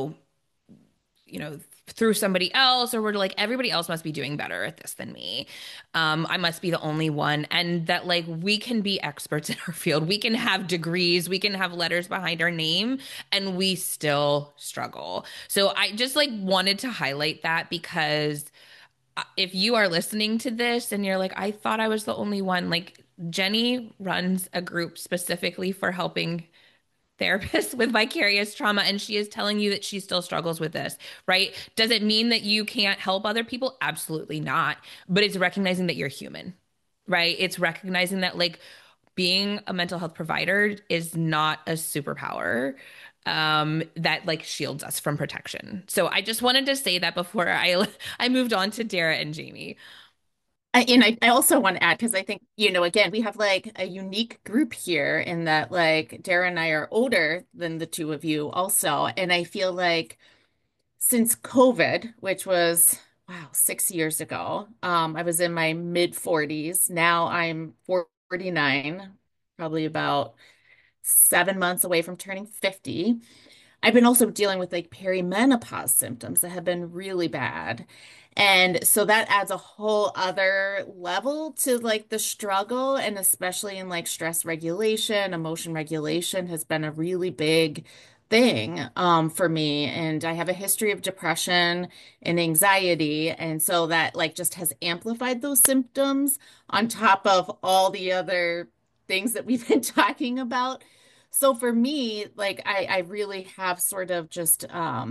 through somebody else, or we're like, everybody else must be doing better at this than me. I must be the only one. And that like we can be experts in our field. We can have degrees, we can have letters behind our name, and we still struggle. So I just like wanted to highlight that because if you are listening to this and you're like, I thought I was the only one, like Jenny runs a group specifically for helping therapists with vicarious trauma, and she is telling you that she still struggles with this, right? Does it mean that you can't help other people? Absolutely not. But it's recognizing that you're human, right? It's recognizing that like being a mental health provider is not a superpower that like shields us from protection. So I just wanted to say that before I moved on to Dara and Jamie. And I also want to add, because I think, again, we have like a unique group here in that like Dara and I are older than the two of you also. And I feel like since COVID, which was, wow, 6 years ago, I was in my mid 40s. Now I'm 49, probably about 7 months away from turning 50. I've been also dealing with like perimenopause symptoms that have been really bad. And so that adds a whole other level to like the struggle. And especially in like stress regulation, emotion regulation has been a really big thing for me. And I have a history of depression and anxiety. And so that like just has amplified those symptoms on top of all the other things that we've been talking about. So for me, like I really have sort of just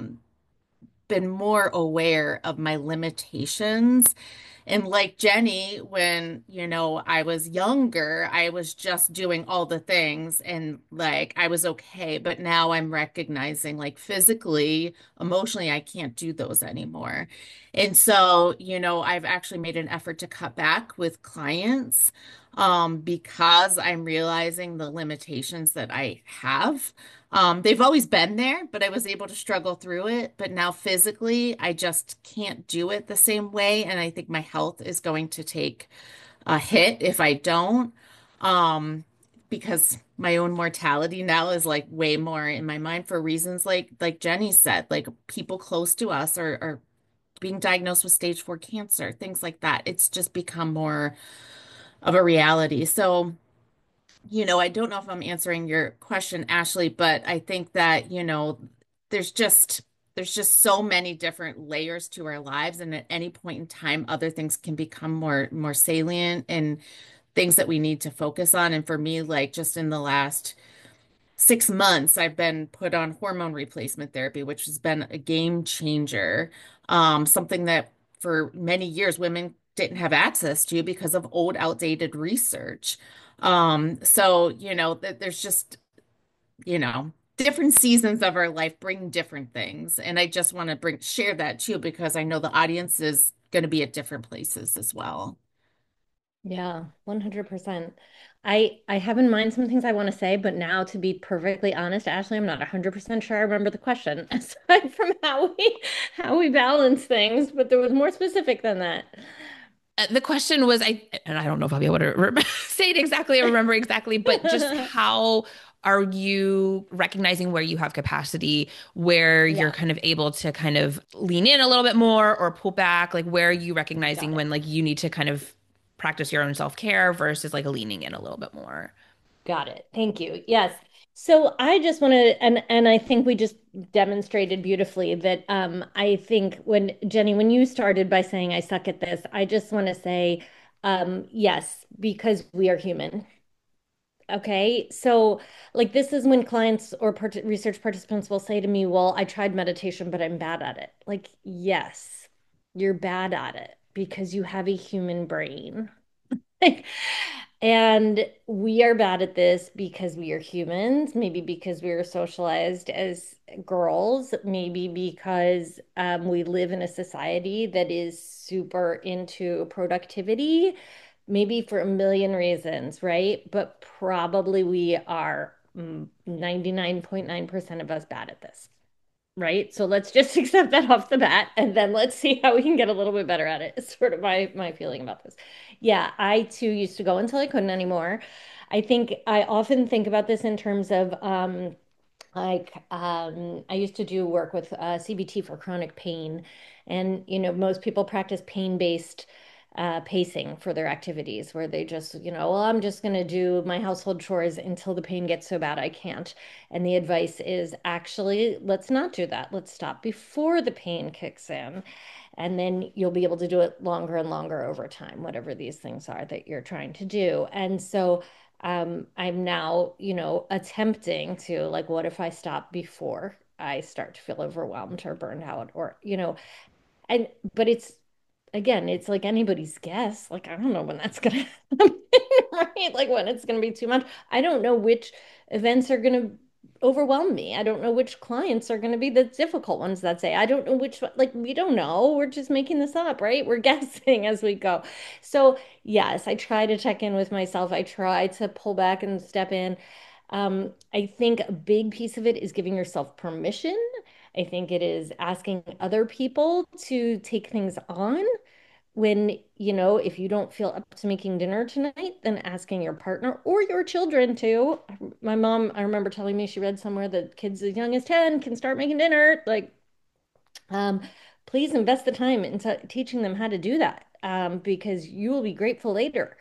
been more aware of my limitations. And like Jenny, when, I was younger, I was just doing all the things and like I was okay. But now I'm recognizing like physically, emotionally, I can't do those anymore. And so, I've actually made an effort to cut back with clients because I'm realizing the limitations that I have. They've always been there, but I was able to struggle through it. But now physically, I just can't do it the same way. And I think my health is going to take a hit if I don't. Um, because my own mortality now is like way more in my mind for reasons like Jenny said, like people close to us are being diagnosed with stage 4 cancer, things like that. It's just become more of a reality. So, I don't know if I'm answering your question, Ashley, but I think that, there's just there's just so many different layers to our lives, and at any point in time, other things can become more salient and things that we need to focus on. And for me, like just in the last 6 months, I've been put on hormone replacement therapy, which has been a game changer. Something that for many years women didn't have access to because of old, outdated research. So, there's just, different seasons of our life bring different things. And I just want to share that too, because I know the audience is going to be at different places as well. Yeah, 100%. I have in mind some things I want to say, but now to be perfectly honest, Ashley, I'm not 100% sure I remember the question aside from how we balance things, but there was more specific than that. The question was, and I don't know if I'll be able to say it exactly or remember exactly, but just how are you recognizing where you have capacity, where you're Yeah, kind of able to kind of lean in a little bit more or pull back? Like, where are you got recognizing it. when like you need to kind of practice your own self-care versus like leaning in a little bit more? Got it. Thank you. Yes. So I just want to, and I think we just demonstrated beautifully that I think when Jenny, when you started by saying I suck at this, I just want to say yes, because we are human. Okay. So like this is when clients or research participants will say to me, "Well, I tried meditation, but I'm bad at it." Like, yes, you're bad at it because you have a human brain. And we are bad at this because we are humans, maybe because we are socialized as girls, maybe because we live in a society that is super into productivity, maybe for a million reasons, right? But probably we are 99.9% of us bad at this. Right. So let's just accept that off the bat and then let's see how we can get a little bit better at it. It's sort of my feeling about this. Yeah, I too used to go until I couldn't anymore. I think I often think about this in terms of I used to do work with CBT for chronic pain, and most people practice pain-based pacing for their activities, where they just well, I'm just going to do my household chores until the pain gets so bad I can't. And the advice is actually, let's not do that. Let's stop before the pain kicks in, and then you'll be able to do it longer and longer over time, whatever these things are that you're trying to do. And so I'm now, attempting to like, what if I stop before I start to feel overwhelmed or burned out or, and but it's again, it's like anybody's guess. Like, I don't know when that's gonna happen, right? Like when it's gonna be too much. I don't know which events are gonna overwhelm me. I don't know which clients are gonna be the difficult ones that day. I don't know which, like, we don't know. We're just making this up, right? We're guessing as we go. So, yes, I try to check in with myself. I try to pull back and step in. I think a big piece of it is giving yourself permission. I think it is asking other people to take things on when, if you don't feel up to making dinner tonight, then asking your partner or your children to. My mom, I remember telling me she read somewhere that kids as young as 10 can start making dinner. Like, um, please invest the time into teaching them how to do that, because you will be grateful later.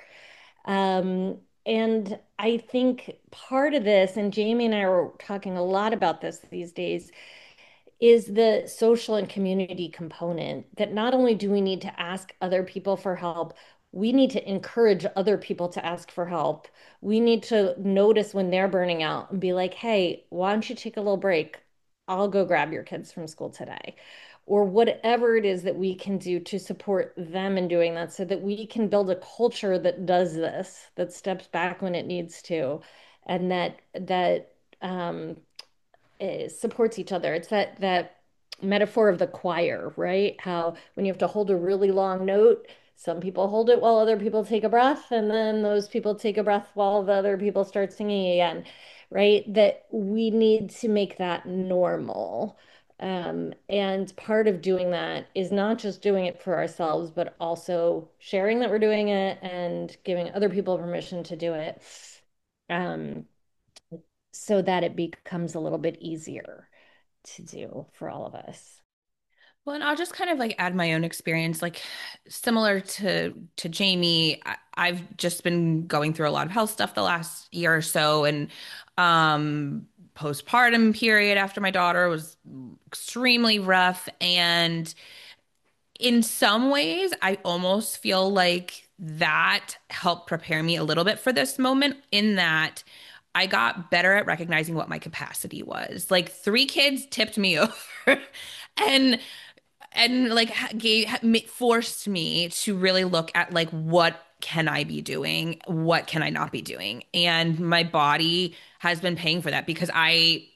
And I think part of this, and Jamie and I were talking a lot about this these days, is the social and community component that not only do we need to ask other people for help, we need to encourage other people to ask for help. We need to notice when they're burning out and be like, hey, why don't you take a little break? I'll go grab your kids from school today. Or whatever it is that we can do to support them in doing that so that we can build a culture that does this, that steps back when it needs to, and that supports each other. It's that metaphor of the choir, right? How when you have to hold a really long note, some people hold it while other people take a breath, and then those people take a breath while the other people start singing again, right? That we need to make that normal. And part of doing that is not just doing it for ourselves, but also sharing that we're doing it and giving other people permission to do it. Um, so that it becomes a little bit easier to do for all of us. Well, and I'll just kind of like add my own experience, like similar to Jamie. I've just been going through a lot of health stuff the last year or so, and postpartum period after my daughter was extremely rough. And in some ways, I almost feel like that helped prepare me a little bit for this moment, in that I got better at recognizing what my capacity was. Like three kids tipped me over. And like forced me to really look at like what can I be doing? What can I not be doing? And my body has been paying for that because I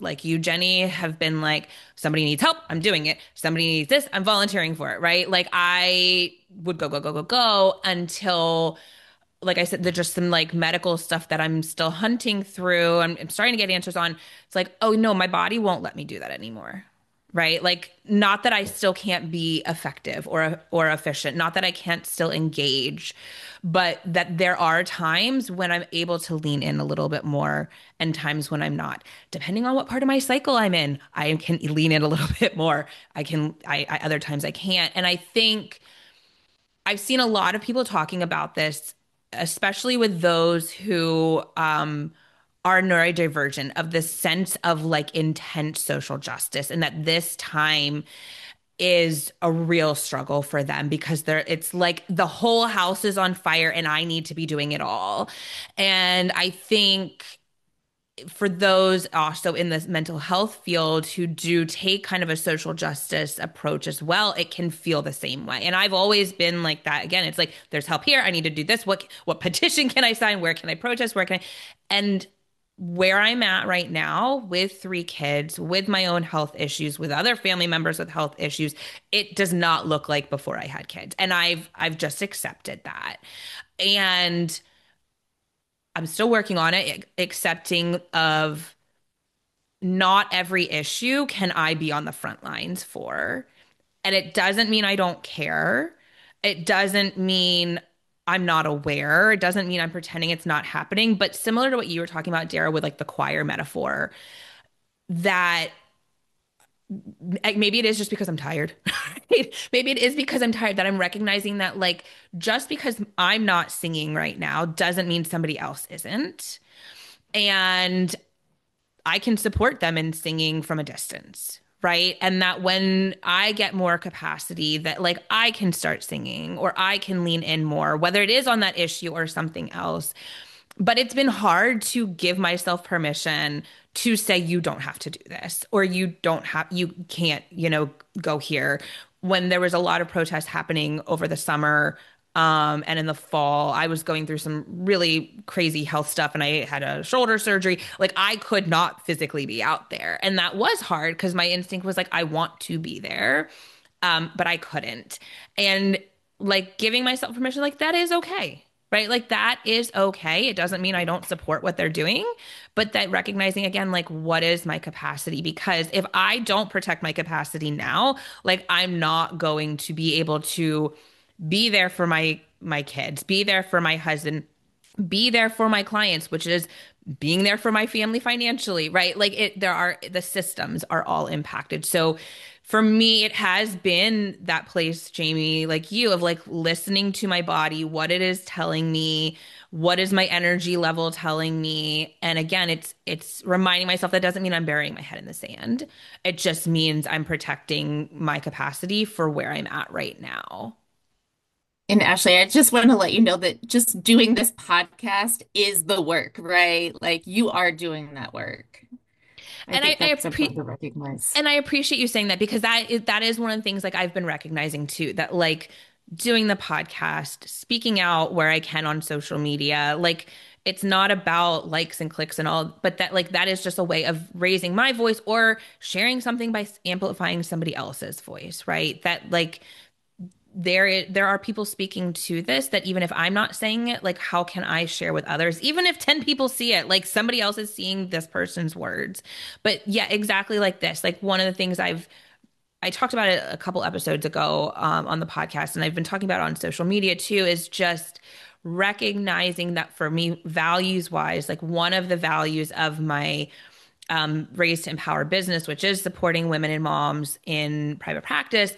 like you, Jenny, have been like, somebody needs help, I'm doing it. Somebody needs this, I'm volunteering for it, right? Like I would go, go, go, go, go until, like I said, there's just some like medical stuff that I'm still hunting through. I'm starting to get answers on. It's like, oh no, my body won't let me do that anymore. Right? Like, not that I still can't be effective or efficient, not that I can't still engage, but that there are times when I'm able to lean in a little bit more and times when I'm not. Depending on what part of my cycle I'm in, I can lean in a little bit more. I other times I can't. And I think I've seen a lot of people talking about this, especially with those who are neurodivergent, of this sense of like intense social justice, and that this time is a real struggle for them because it's like the whole house is on fire and I need to be doing it all. And I think for those also in the mental health field who do take kind of a social justice approach as well, it can feel the same way. And I've always been like that. Again, it's like there's help here. I need to do this. What petition can I sign? Where can I protest? Where can I? And where I'm at right now with 3 kids, with my own health issues, with other family members with health issues, it does not look like before I had kids. And I've just accepted that. And I'm still working on it, accepting of not every issue can I be on the front lines for. And it doesn't mean I don't care. It doesn't mean I'm not aware. It doesn't mean I'm pretending it's not happening. But similar to what you were talking about, Dara, with like the choir metaphor, that maybe it is just because I'm tired. Maybe it is because I'm tired that I'm recognizing that like just because I'm not singing right now doesn't mean somebody else isn't. And I can support them in singing from a distance, right? And that when I get more capacity, that like I can start singing or I can lean in more, whether it is on that issue or something else. But it's been hard to give myself permission to say, you don't have to do this, or you can't, go here. When there was a lot of protests happening over the summer, and in the fall, I was going through some really crazy health stuff and I had a shoulder surgery. Like I could not physically be out there. And that was hard because my instinct was like, I want to be there. But I couldn't. And like giving myself permission, like that is okay. Right? Like that is okay. It doesn't mean I don't support what they're doing, but that recognizing again, like what is my capacity? Because if I don't protect my capacity now, like I'm not going to be able to be there for my kids, be there for my husband, be there for my clients, which is being there for my family financially, right? Like the systems are all impacted. So for me, it has been that place, Jamie, like you, of like listening to my body, what it is telling me, what is my energy level telling me. And again, it's reminding myself that doesn't mean I'm burying my head in the sand. It just means I'm protecting my capacity for where I'm at right now. And Ashley, I just want to let you know that just doing this podcast is the work, right? Like you are doing that work. I And think that's important to recognize. I appreciate you saying that because that is one of the things like I've been recognizing too, that like doing the podcast, speaking out where I can on social media, like it's not about likes and clicks and all, but that like that is just a way of raising my voice or sharing something by amplifying somebody else's voice, right? That like there are people speaking to this, that even if I'm not saying it, like how can I share with others? Even if 10 people see it, like somebody else is seeing this person's words. But yeah, exactly like this. Like one of the things I talked about it a couple episodes ago on the podcast, and I've been talking about it on social media too, is just recognizing that for me, values wise, like one of the values of my Raised to Empower business, which is supporting women and moms in private practice,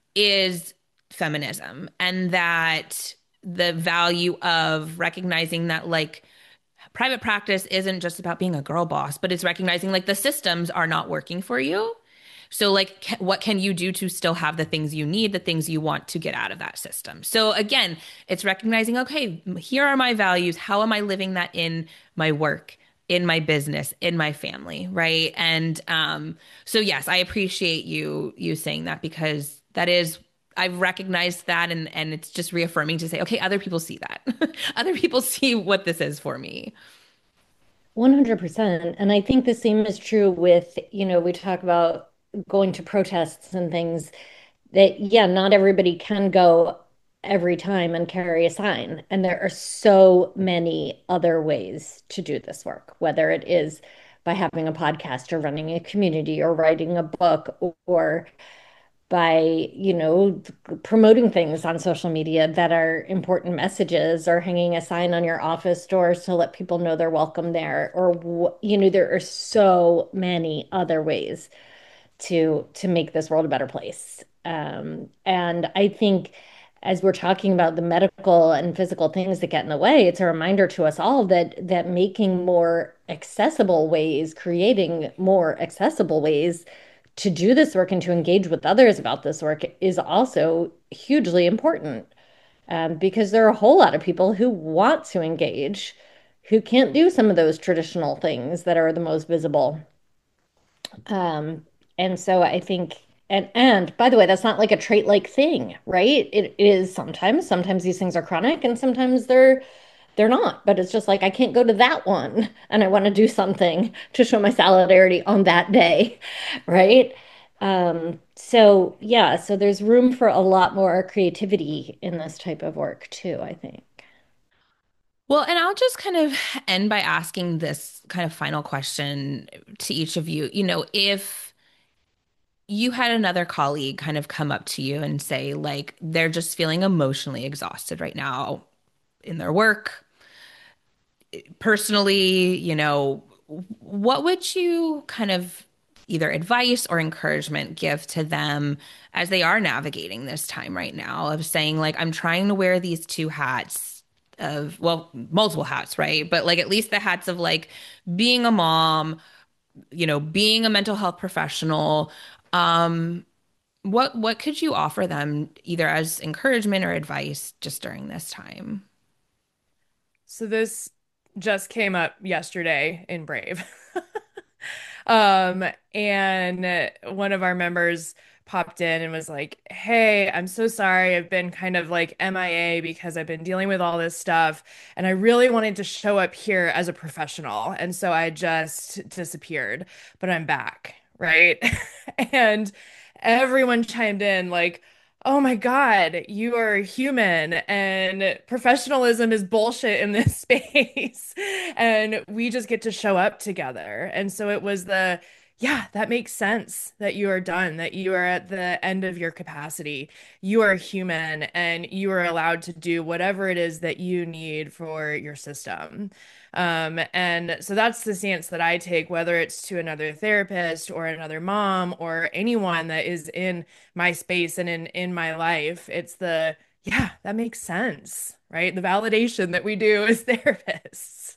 is feminism. And that the value of recognizing that like private practice isn't just about being a girl boss, but it's recognizing like the systems are not working for you. So like what can you do to still have the things you need, the things you want to get out of that system? So again, it's recognizing, okay, here are my values. How am I living that in my work, in my business, in my family, right? And so yes, I appreciate you saying that, because that is, I've recognized that, and it's just reaffirming to say, okay, other people see that. Other people see what this is for me. 100%. And I think the same is true with, we talk about going to protests and things that, yeah, not everybody can go every time and carry a sign. And there are so many other ways to do this work, whether it is by having a podcast or running a community or writing a book or by, promoting things on social media that are important messages or hanging a sign on your office doors to let people know they're welcome there. Or, there are so many other ways to make this world a better place. And I think as we're talking about the medical and physical things that get in the way, it's a reminder to us all that making more accessible ways, creating more accessible ways to do this work and to engage with others about this work is also hugely important. Because there are a whole lot of people who want to engage, who can't do some of those traditional things that are the most visible. And so I think, and by the way, that's not like a trait-like thing, right? It is sometimes these things are chronic and sometimes they're not, but it's just like I can't go to that one and I want to do something to show my solidarity on that day, right? So yeah, so there's room for a lot more creativity in this type of work too, I think. Well, and I'll just kind of end by asking this kind of final question to each of you. If you had another colleague kind of come up to you and say, like, they're just feeling emotionally exhausted right now in their work, personally, what would you kind of either advice or encouragement give to them as they are navigating this time right now of saying, like, I'm trying to wear these two hats of, well, multiple hats, right? But like at least the hats of like being a mom, being a mental health professional. What could you offer them either as encouragement or advice just during this time? So this just came up yesterday in Brave. And one of our members popped in and was like, "Hey, I'm so sorry. I've been kind of like MIA because I've been dealing with all this stuff, and I really wanted to show up here as a professional, and so I just disappeared, but I'm back, right?" And everyone chimed in like, "Oh my God, you are human and professionalism is bullshit in this space." And we just get to show up together. And so it was yeah, that makes sense that you are done, that you are at the end of your capacity. You are human and you are allowed to do whatever it is that you need for your system. And so that's the stance that I take, whether it's to another therapist or another mom or anyone that is in my space and in my life. It's yeah, that makes sense, right? The validation that we do as therapists.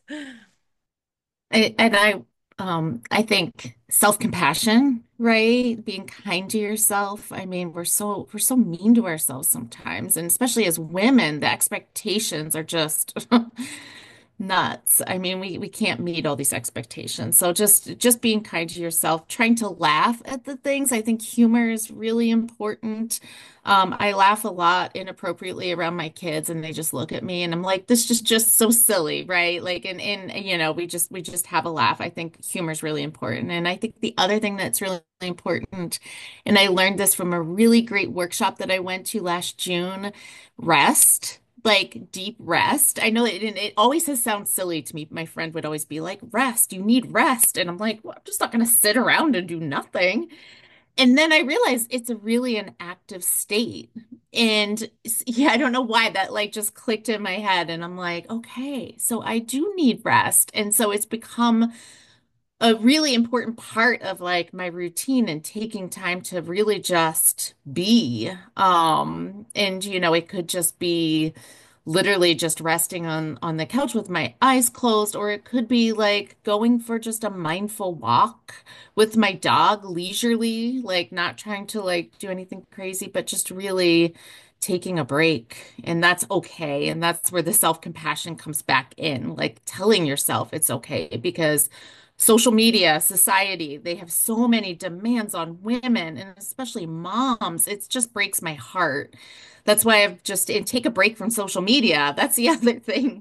I think self-compassion, right? Being kind to yourself. I mean, we're so mean to ourselves sometimes, and especially as women, the expectations are just nuts. I mean, we can't meet all these expectations. So just being kind to yourself, trying to laugh at the things. I think humor is really important. I laugh a lot inappropriately around my kids and they just look at me and I'm like, this is just so silly, right? Like and we just have a laugh. I think humor is really important. And I think the other thing that's really important, and I learned this from a really great workshop that I went to last June, rest. Like deep rest. I know it always has sound silly to me. My friend would always be like, rest, you need rest. And I'm like, well, I'm just not going to sit around and do nothing. And then I realized it's really an active state. And yeah, I don't know why that like just clicked in my head. And I'm like, okay, so I do need rest. And so it's become a really important part of like my routine and taking time to really just be. And it could just be literally just resting on the couch with my eyes closed, or it could be like going for just a mindful walk with my dog leisurely, like not trying to like do anything crazy, but just really taking a break. And that's okay. And that's where the self-compassion comes back in, like telling yourself it's okay because social media, society, they have so many demands on women and especially moms. It just breaks my heart. That's why I've just and take a break from social media. That's the other thing.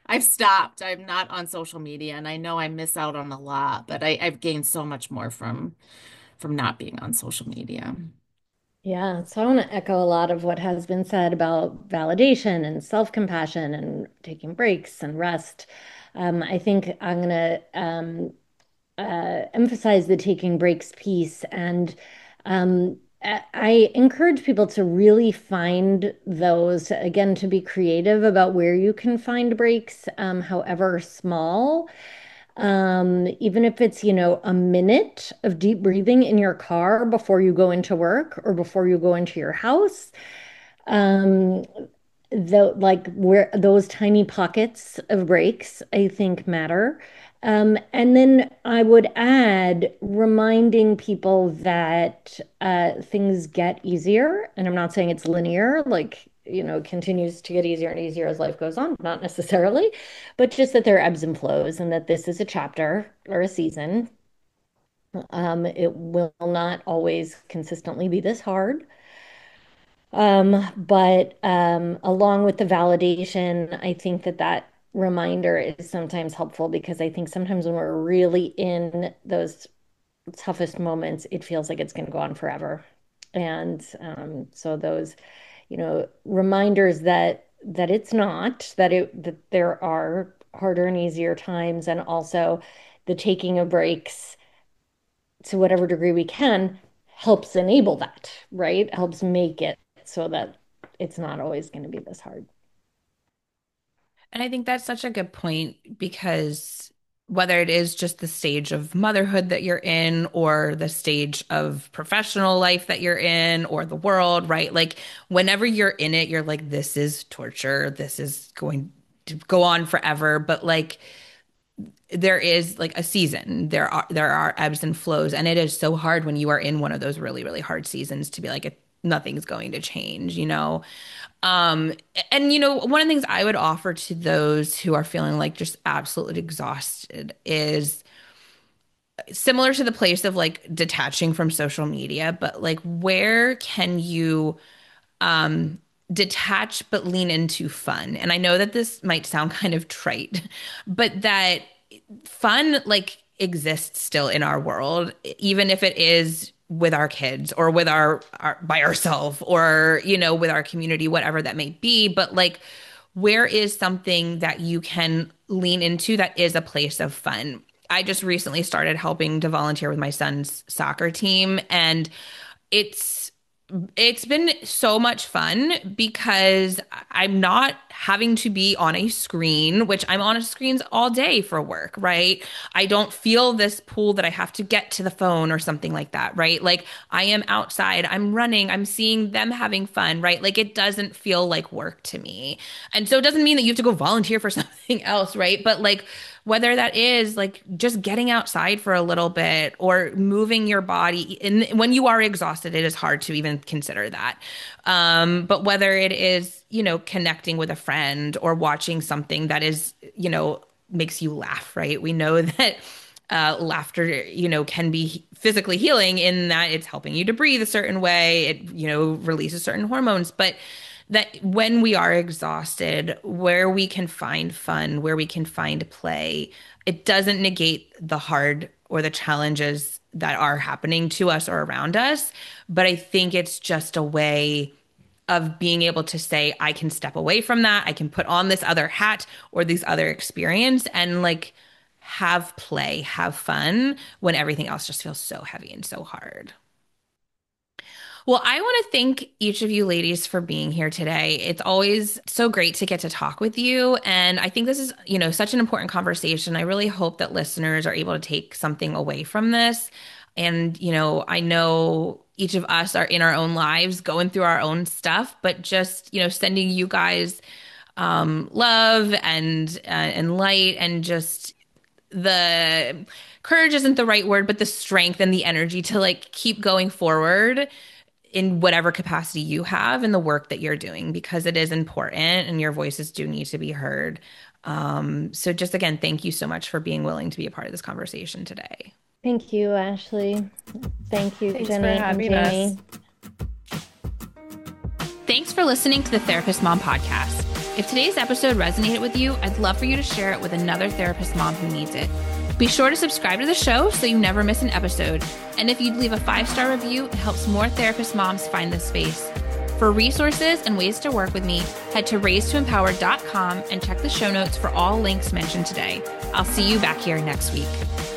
I've stopped. I'm not on social media, and I know I miss out on a lot, but I've gained so much more from not being on social media. Yeah, so I want to echo a lot of what has been said about validation and self-compassion and taking breaks and rest. I think I'm going to emphasize the taking breaks piece. And I encourage people to really find those, again, to be creative about where you can find breaks, however small. Even if it's, a minute of deep breathing in your car before you go into work or before you go into your house. Um, like where those tiny pockets of breaks, I think matter. And then I would add reminding people that things get easier. And I'm not saying it's linear, like, continues to get easier and easier as life goes on, not necessarily, but just that there are ebbs and flows and that this is a chapter or a season. It will not always consistently be this hard. But along with the validation, I think that that reminder is sometimes helpful because I think sometimes when we're really in those toughest moments, it feels like it's going to go on forever. And so those, reminders that it's not, that there are harder and easier times, and also the taking of breaks to whatever degree we can helps enable that, right? Helps make it so that it's not always going to be this hard. And I think that's such a good point because whether it is just the stage of motherhood that you're in or the stage of professional life that you're in or the world, right? Like whenever you're in it, you're like, this is torture. This is going to go on forever. But like there is like a season. There are ebbs and flows. And it is so hard when you are in one of those really, really hard seasons to be like, nothing's going to change, you know? Um, and one of the things I would offer to those who are feeling like just absolutely exhausted is similar to the place of like detaching from social media, but like where can you detach but lean into fun? And I know that this might sound kind of trite, but that fun like exists still in our world, even if it is with our kids or with our by ourselves or with our community, whatever that may be. But like where is something that you can lean into that is a place of fun? I just recently started helping to volunteer with my son's soccer team, and it's it's been so much fun because I'm not having to be on a screen, which I'm on screens all day for work, right? I don't feel this pull that I have to get to the phone or something like that, right? Like I am outside, I'm running, I'm seeing them having fun, right? Like it doesn't feel like work to me. And so it doesn't mean that you have to go volunteer for something else, right? But like whether that is like just getting outside for a little bit or moving your body. And when you are exhausted, it is hard to even consider that. But whether it is, connecting with a friend or watching something that is, makes you laugh, right? We know that laughter, can be physically healing in that it's helping you to breathe a certain way. It, releases certain hormones. But that when we are exhausted, where we can find fun, where we can find play, it doesn't negate the hard or the challenges that are happening to us or around us. But I think it's just a way of being able to say, I can step away from that. I can put on this other hat or this other experience and like have play, have fun when everything else just feels so heavy and so hard. Well, I want to thank each of you ladies for being here today. It's always so great to get to talk with you. And I think this is, such an important conversation. I really hope that listeners are able to take something away from this. And, I know each of us are in our own lives going through our own stuff, but just, sending you guys love and light and just the courage isn't the right word, but the strength and the energy to like keep going forward in whatever capacity you have in the work that you're doing because it is important and your voices do need to be heard. So just again, thank you so much for being willing to be a part of this conversation today. Thank you, Ashley. Thank you, Thanks Jenny for having and Jamie. us. Thanks for listening to the Therapist Mom podcast. If today's episode resonated with you, I'd love for you to share it with another therapist mom who needs it. Be sure to subscribe to the show so you never miss an episode. And if you'd leave a 5-star review, it helps more therapist moms find this space. For resources and ways to work with me, head to raisetoempower.com and check the show notes for all links mentioned today. I'll see you back here next week.